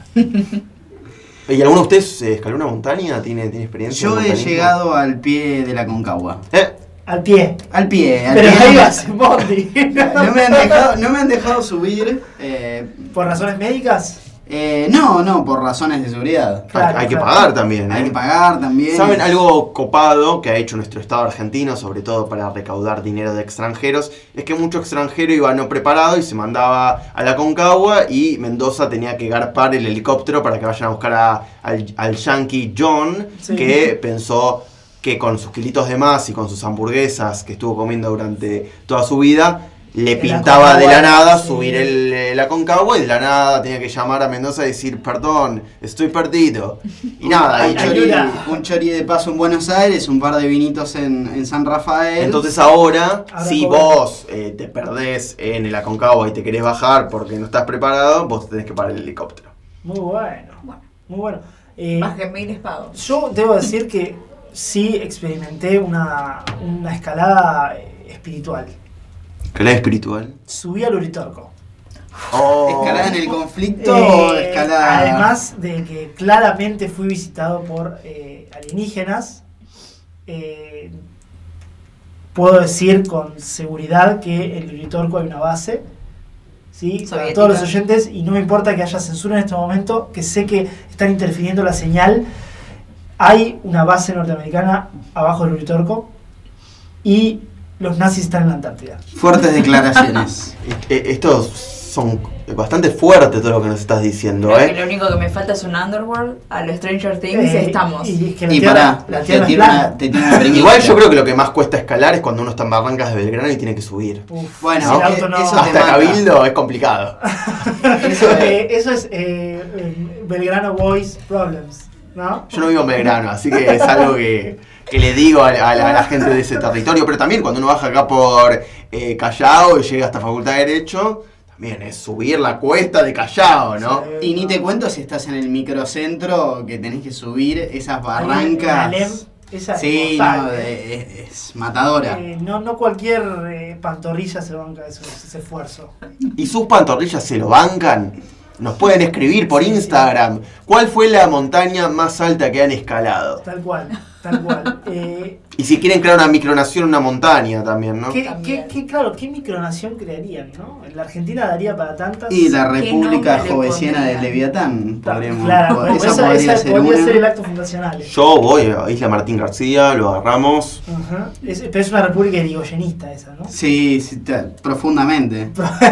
Speaker 9: ¿Y alguno de ustedes eh, escaló una montaña? ¿Tiene, tiene experiencia?
Speaker 12: Yo
Speaker 9: en
Speaker 12: he
Speaker 9: montañismo?
Speaker 12: llegado al pie de la Concagua.
Speaker 9: ¿Eh?
Speaker 10: Al pie.
Speaker 12: Al pie, al
Speaker 10: Pero
Speaker 12: pie.
Speaker 10: ahí vas en bondi.
Speaker 12: No me han dejado, no me han dejado subir. eh,
Speaker 10: ¿Por razones médicas?
Speaker 12: eh, no, no, por razones de seguridad.
Speaker 10: Claro,
Speaker 9: hay, hay que
Speaker 10: claro.
Speaker 9: pagar también, ¿eh?
Speaker 12: Hay que pagar también.
Speaker 9: ¿Saben algo copado que ha hecho nuestro Estado argentino, sobre todo para recaudar dinero de extranjeros? Es que mucho extranjero iba no preparado y se mandaba a la Concagua, y Mendoza tenía que garpar el helicóptero para que vayan a buscar a- al, al yankee John,
Speaker 10: Sí.
Speaker 9: que pensó que con sus kilitos de más y con sus hamburguesas que estuvo comiendo durante toda su vida, le
Speaker 10: En la
Speaker 9: pintaba de la
Speaker 10: Concagua,
Speaker 9: nada
Speaker 10: sí.
Speaker 9: subir el, eh, la Concagua, y de la nada tenía que llamar a Mendoza y decir, perdón, estoy perdido. Y nada,
Speaker 12: un
Speaker 9: y
Speaker 12: chori,
Speaker 10: ayuda.
Speaker 12: un chori de paso en Buenos Aires, un par de vinitos en, en San Rafael.
Speaker 9: entonces ahora,
Speaker 10: Ahora
Speaker 9: si
Speaker 10: cobra.
Speaker 9: vos eh, te perdés en la Concagua y te querés bajar porque no estás preparado, vos tenés que parar el helicóptero.
Speaker 10: Muy bueno.
Speaker 11: Bueno.
Speaker 10: Muy bueno. Eh,
Speaker 11: Más que miles pagos.
Speaker 10: Yo debo decir que sí experimenté una, una escalada espiritual.
Speaker 9: Clave espiritual.
Speaker 10: Subí al Uritorco.
Speaker 9: Oh.
Speaker 12: ¿Escalada en el conflicto
Speaker 10: Eh,
Speaker 12: o escalada...?
Speaker 10: Además de que claramente fui visitado por eh, alienígenas, eh, puedo decir con seguridad que en el Uritorco hay una base, ¿sí? Para todos los oyentes, y no me importa que haya censura en este momento, que sé que están interfiriendo la señal. Hay una base norteamericana abajo del Uritorco y los nazis están en la Antártida.
Speaker 12: Fuertes declaraciones.
Speaker 9: Estos son bastante fuertes todo lo que nos estás diciendo,
Speaker 11: Creo
Speaker 9: ¿eh?
Speaker 11: que lo único que me falta es un Underworld. A los Stranger Things
Speaker 10: Eh,
Speaker 11: estamos.
Speaker 10: Y, es que la
Speaker 12: Y
Speaker 10: tierra,
Speaker 12: pará,
Speaker 10: la
Speaker 12: te
Speaker 10: tierra es
Speaker 12: tiene
Speaker 10: plana.
Speaker 12: una- te tiene una pregunta.
Speaker 9: Igual yo creo que lo que más cuesta escalar es cuando uno está en Barrancas de Belgrano y tiene que subir.
Speaker 10: Uf,
Speaker 12: Bueno,
Speaker 10: sin
Speaker 12: eh,
Speaker 10: auto no.
Speaker 12: eso te
Speaker 9: Hasta
Speaker 12: mata.
Speaker 9: Cabildo es complicado.
Speaker 10: Eso, eh, eso es eh, eh, Belgrano Boys Problems, ¿no?
Speaker 9: Yo no vivo en Belgrano, así que es algo que, que le digo a, a la, a la gente de ese territorio. Pero también cuando uno baja acá por eh, Callao y llega hasta Facultad de Derecho, también es subir la cuesta de Callao, ¿no?
Speaker 12: Y ni te cuento si estás en el microcentro, que tenés que subir esas
Speaker 10: Ahí en
Speaker 12: barrancas.
Speaker 10: Alem, esa es
Speaker 12: Sí,
Speaker 10: mortal,
Speaker 12: no,
Speaker 10: eh.
Speaker 12: es, es matadora.
Speaker 10: Eh, no, no cualquier eh, pantorrilla se banca eso, ese esfuerzo.
Speaker 9: ¿Y sus pantorrillas se lo bancan? Nos pueden escribir por Instagram. ¿Cuál fue la montaña más alta que han escalado?
Speaker 10: Tal cual, tal cual. Eh,
Speaker 9: Y si quieren crear una micronación, una montaña también, ¿no?
Speaker 10: ¿qué, qué, qué- claro, ¿qué micronación crearían, no? La Argentina daría para tantas.
Speaker 12: Y la
Speaker 10: ¿Qué
Speaker 12: República
Speaker 10: nombre le
Speaker 12: Jovesiana del
Speaker 10: pondrían?
Speaker 12: Leviatán, podríamos.
Speaker 10: Claro,
Speaker 12: pod-
Speaker 10: esa,
Speaker 12: esa podría
Speaker 10: esa
Speaker 12: ser
Speaker 10: podría
Speaker 12: una.
Speaker 10: ser el acto fundacional.
Speaker 9: Yo voy a Isla Martín García, lo agarramos.
Speaker 10: Ajá. Es- pero es una república irigoyenista esa, ¿no?
Speaker 12: Sí, sí, te- profundamente.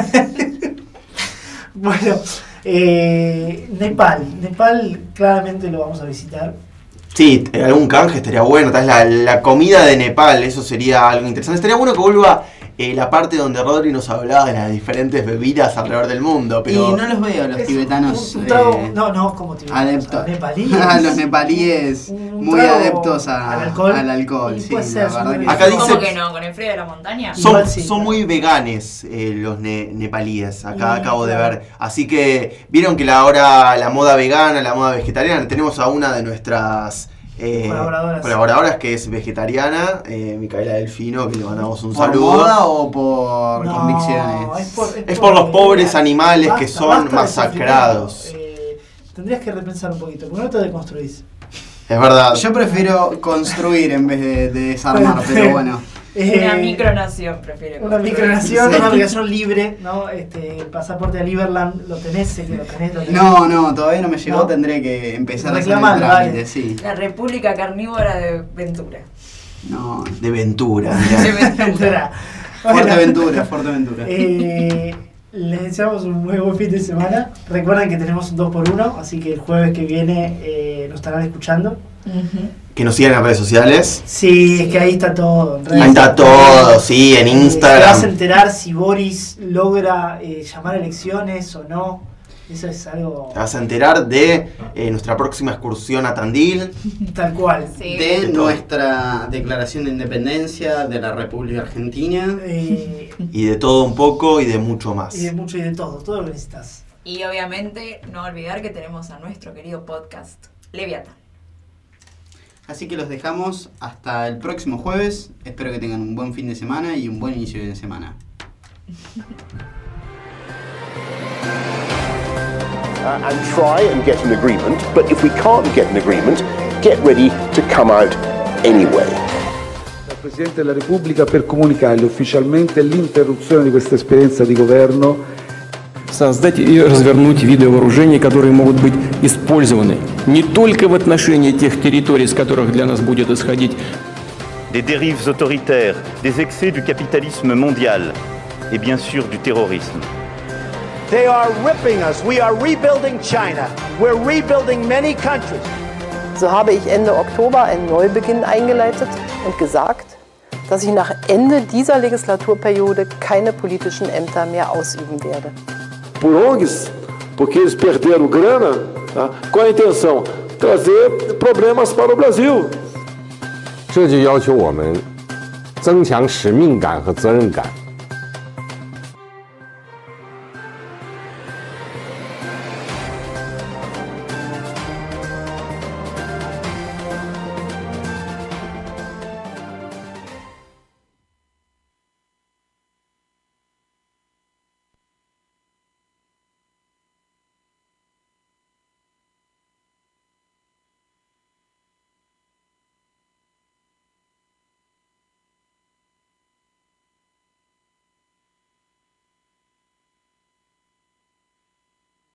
Speaker 10: Bueno, eh, Nepal. Nepal claramente lo vamos a visitar.
Speaker 9: Sí, algún canje estaría bueno, tal vez la, la comida de Nepal, eso sería algo interesante. Estaría bueno que vuelva eh, la parte donde Rodri nos hablaba de las diferentes bebidas alrededor del mundo, pero...
Speaker 12: Y no los veo a los
Speaker 10: Es
Speaker 12: tibetanos.
Speaker 10: un, un trago,
Speaker 12: eh,
Speaker 10: no, no, como tibetanos.
Speaker 12: adeptos.
Speaker 10: Nepalíes.
Speaker 12: A los nepalíes
Speaker 10: Un
Speaker 12: muy
Speaker 10: trago
Speaker 12: adeptos a-
Speaker 10: al alcohol.
Speaker 12: al alcohol,
Speaker 10: Y
Speaker 12: sí,
Speaker 10: puede ser,
Speaker 12: la
Speaker 10: son
Speaker 12: verdad
Speaker 10: muy
Speaker 12: que
Speaker 9: Acá
Speaker 12: sí.
Speaker 9: dice-
Speaker 11: ¿Cómo que no? ¿Con el frío de la montaña?
Speaker 9: Son,
Speaker 10: Igual sí,
Speaker 9: son
Speaker 10: claro.
Speaker 9: muy veganes eh, los ne- nepalíes, acá
Speaker 10: Y,
Speaker 9: acabo de
Speaker 10: claro.
Speaker 9: ver. Así que vieron que la ahora la moda vegana, la moda vegetariana, tenemos a una de nuestras eh,
Speaker 10: Colaboradoras.
Speaker 9: colaboradoras que es vegetariana, eh, Micaela Delfino, que le mandamos un
Speaker 12: ¿Por
Speaker 9: saludo.
Speaker 12: moda o por
Speaker 10: No,
Speaker 12: convicciones?
Speaker 10: es por,
Speaker 9: Es por los pobres
Speaker 10: basta,
Speaker 9: animales que
Speaker 10: basta
Speaker 9: son
Speaker 10: de
Speaker 9: masacrados.
Speaker 10: sufrimiento. Eh, tendrías que repensar un poquito, porque no te deconstruís.
Speaker 9: Es verdad.
Speaker 12: Yo prefiero construir en vez de, de desarmar, pero bueno.
Speaker 10: Eh,
Speaker 11: Una micronación, prefiero.
Speaker 10: Una
Speaker 11: construir.
Speaker 10: micronación,
Speaker 12: Sí.
Speaker 10: una aplicación libre, ¿no? Este, el pasaporte a Liberland lo tenés, sé que lo tenés. Lo tenés.
Speaker 12: No, no, todavía no me llegó,
Speaker 10: No.
Speaker 12: tendré que empezar a hacer el
Speaker 10: Reclamalo,
Speaker 12: trámite,
Speaker 10: dale.
Speaker 12: sí.
Speaker 11: La República Carnívora de Ventura.
Speaker 12: No,
Speaker 9: De Ventura, mirá.
Speaker 11: De Ventura.
Speaker 10: Entonces, bueno,
Speaker 12: Fuerteventura, Fuerteventura.
Speaker 10: eh, les deseamos un muy buen fin de semana. Recuerden que tenemos un dos por uno, así que el jueves que viene eh, nos estarán escuchando.
Speaker 9: Que nos sigan en redes sociales.
Speaker 10: Sí, es que ahí está todo. en redes
Speaker 9: Ahí está todo, sí, en
Speaker 10: Eh, Te vas a
Speaker 9: Instagram.
Speaker 10: enterar si Boris logra eh, llamar a elecciones o no. Eso es algo
Speaker 9: Te vas a enterar de eh, nuestra próxima excursión a Tandil.
Speaker 10: tal cual.
Speaker 11: Sí.
Speaker 12: De nuestra declaración de independencia de la República Argentina.
Speaker 10: Eh,
Speaker 9: Y de todo un poco y de mucho más.
Speaker 10: y de mucho y de todo, todo lo que necesitas.
Speaker 11: Y obviamente no olvidar que tenemos a nuestro querido podcast Leviatán.
Speaker 12: Así que los dejamos hasta el próximo jueves. Espero que tengan un buen fin de semana y un buen inicio de semana.
Speaker 1: uh, and try and get an agreement. But if we can't get an agreement, get ready to come out anyway.
Speaker 2: Dal Presidente della Repubblica per comunicarle ufficialmente l'interruzione di questa esperienza di governo.
Speaker 3: Создать и развернуть виды вооружений, которые могут быть использованы не только в отношении тех территорий, с которых для нас будет исходить
Speaker 4: Des dérives autoritaires, des excès du capitalisme mondial et bien sûr du terrorisme.
Speaker 5: They are ripping us. We are rebuilding China. We're rebuilding many countries.
Speaker 6: So habe ich Ende Oktober einen Neubeginn eingeleitet und gesagt, dass ich nach Ende dieser Legislaturperiode keine politischen Ämter mehr ausüben werde.
Speaker 7: Por O N Gs, porque eles perderam grana, tá? Qual a intenção? Trazer problemas para o Brasil.
Speaker 8: 这就要求我们增强使命感和责任感。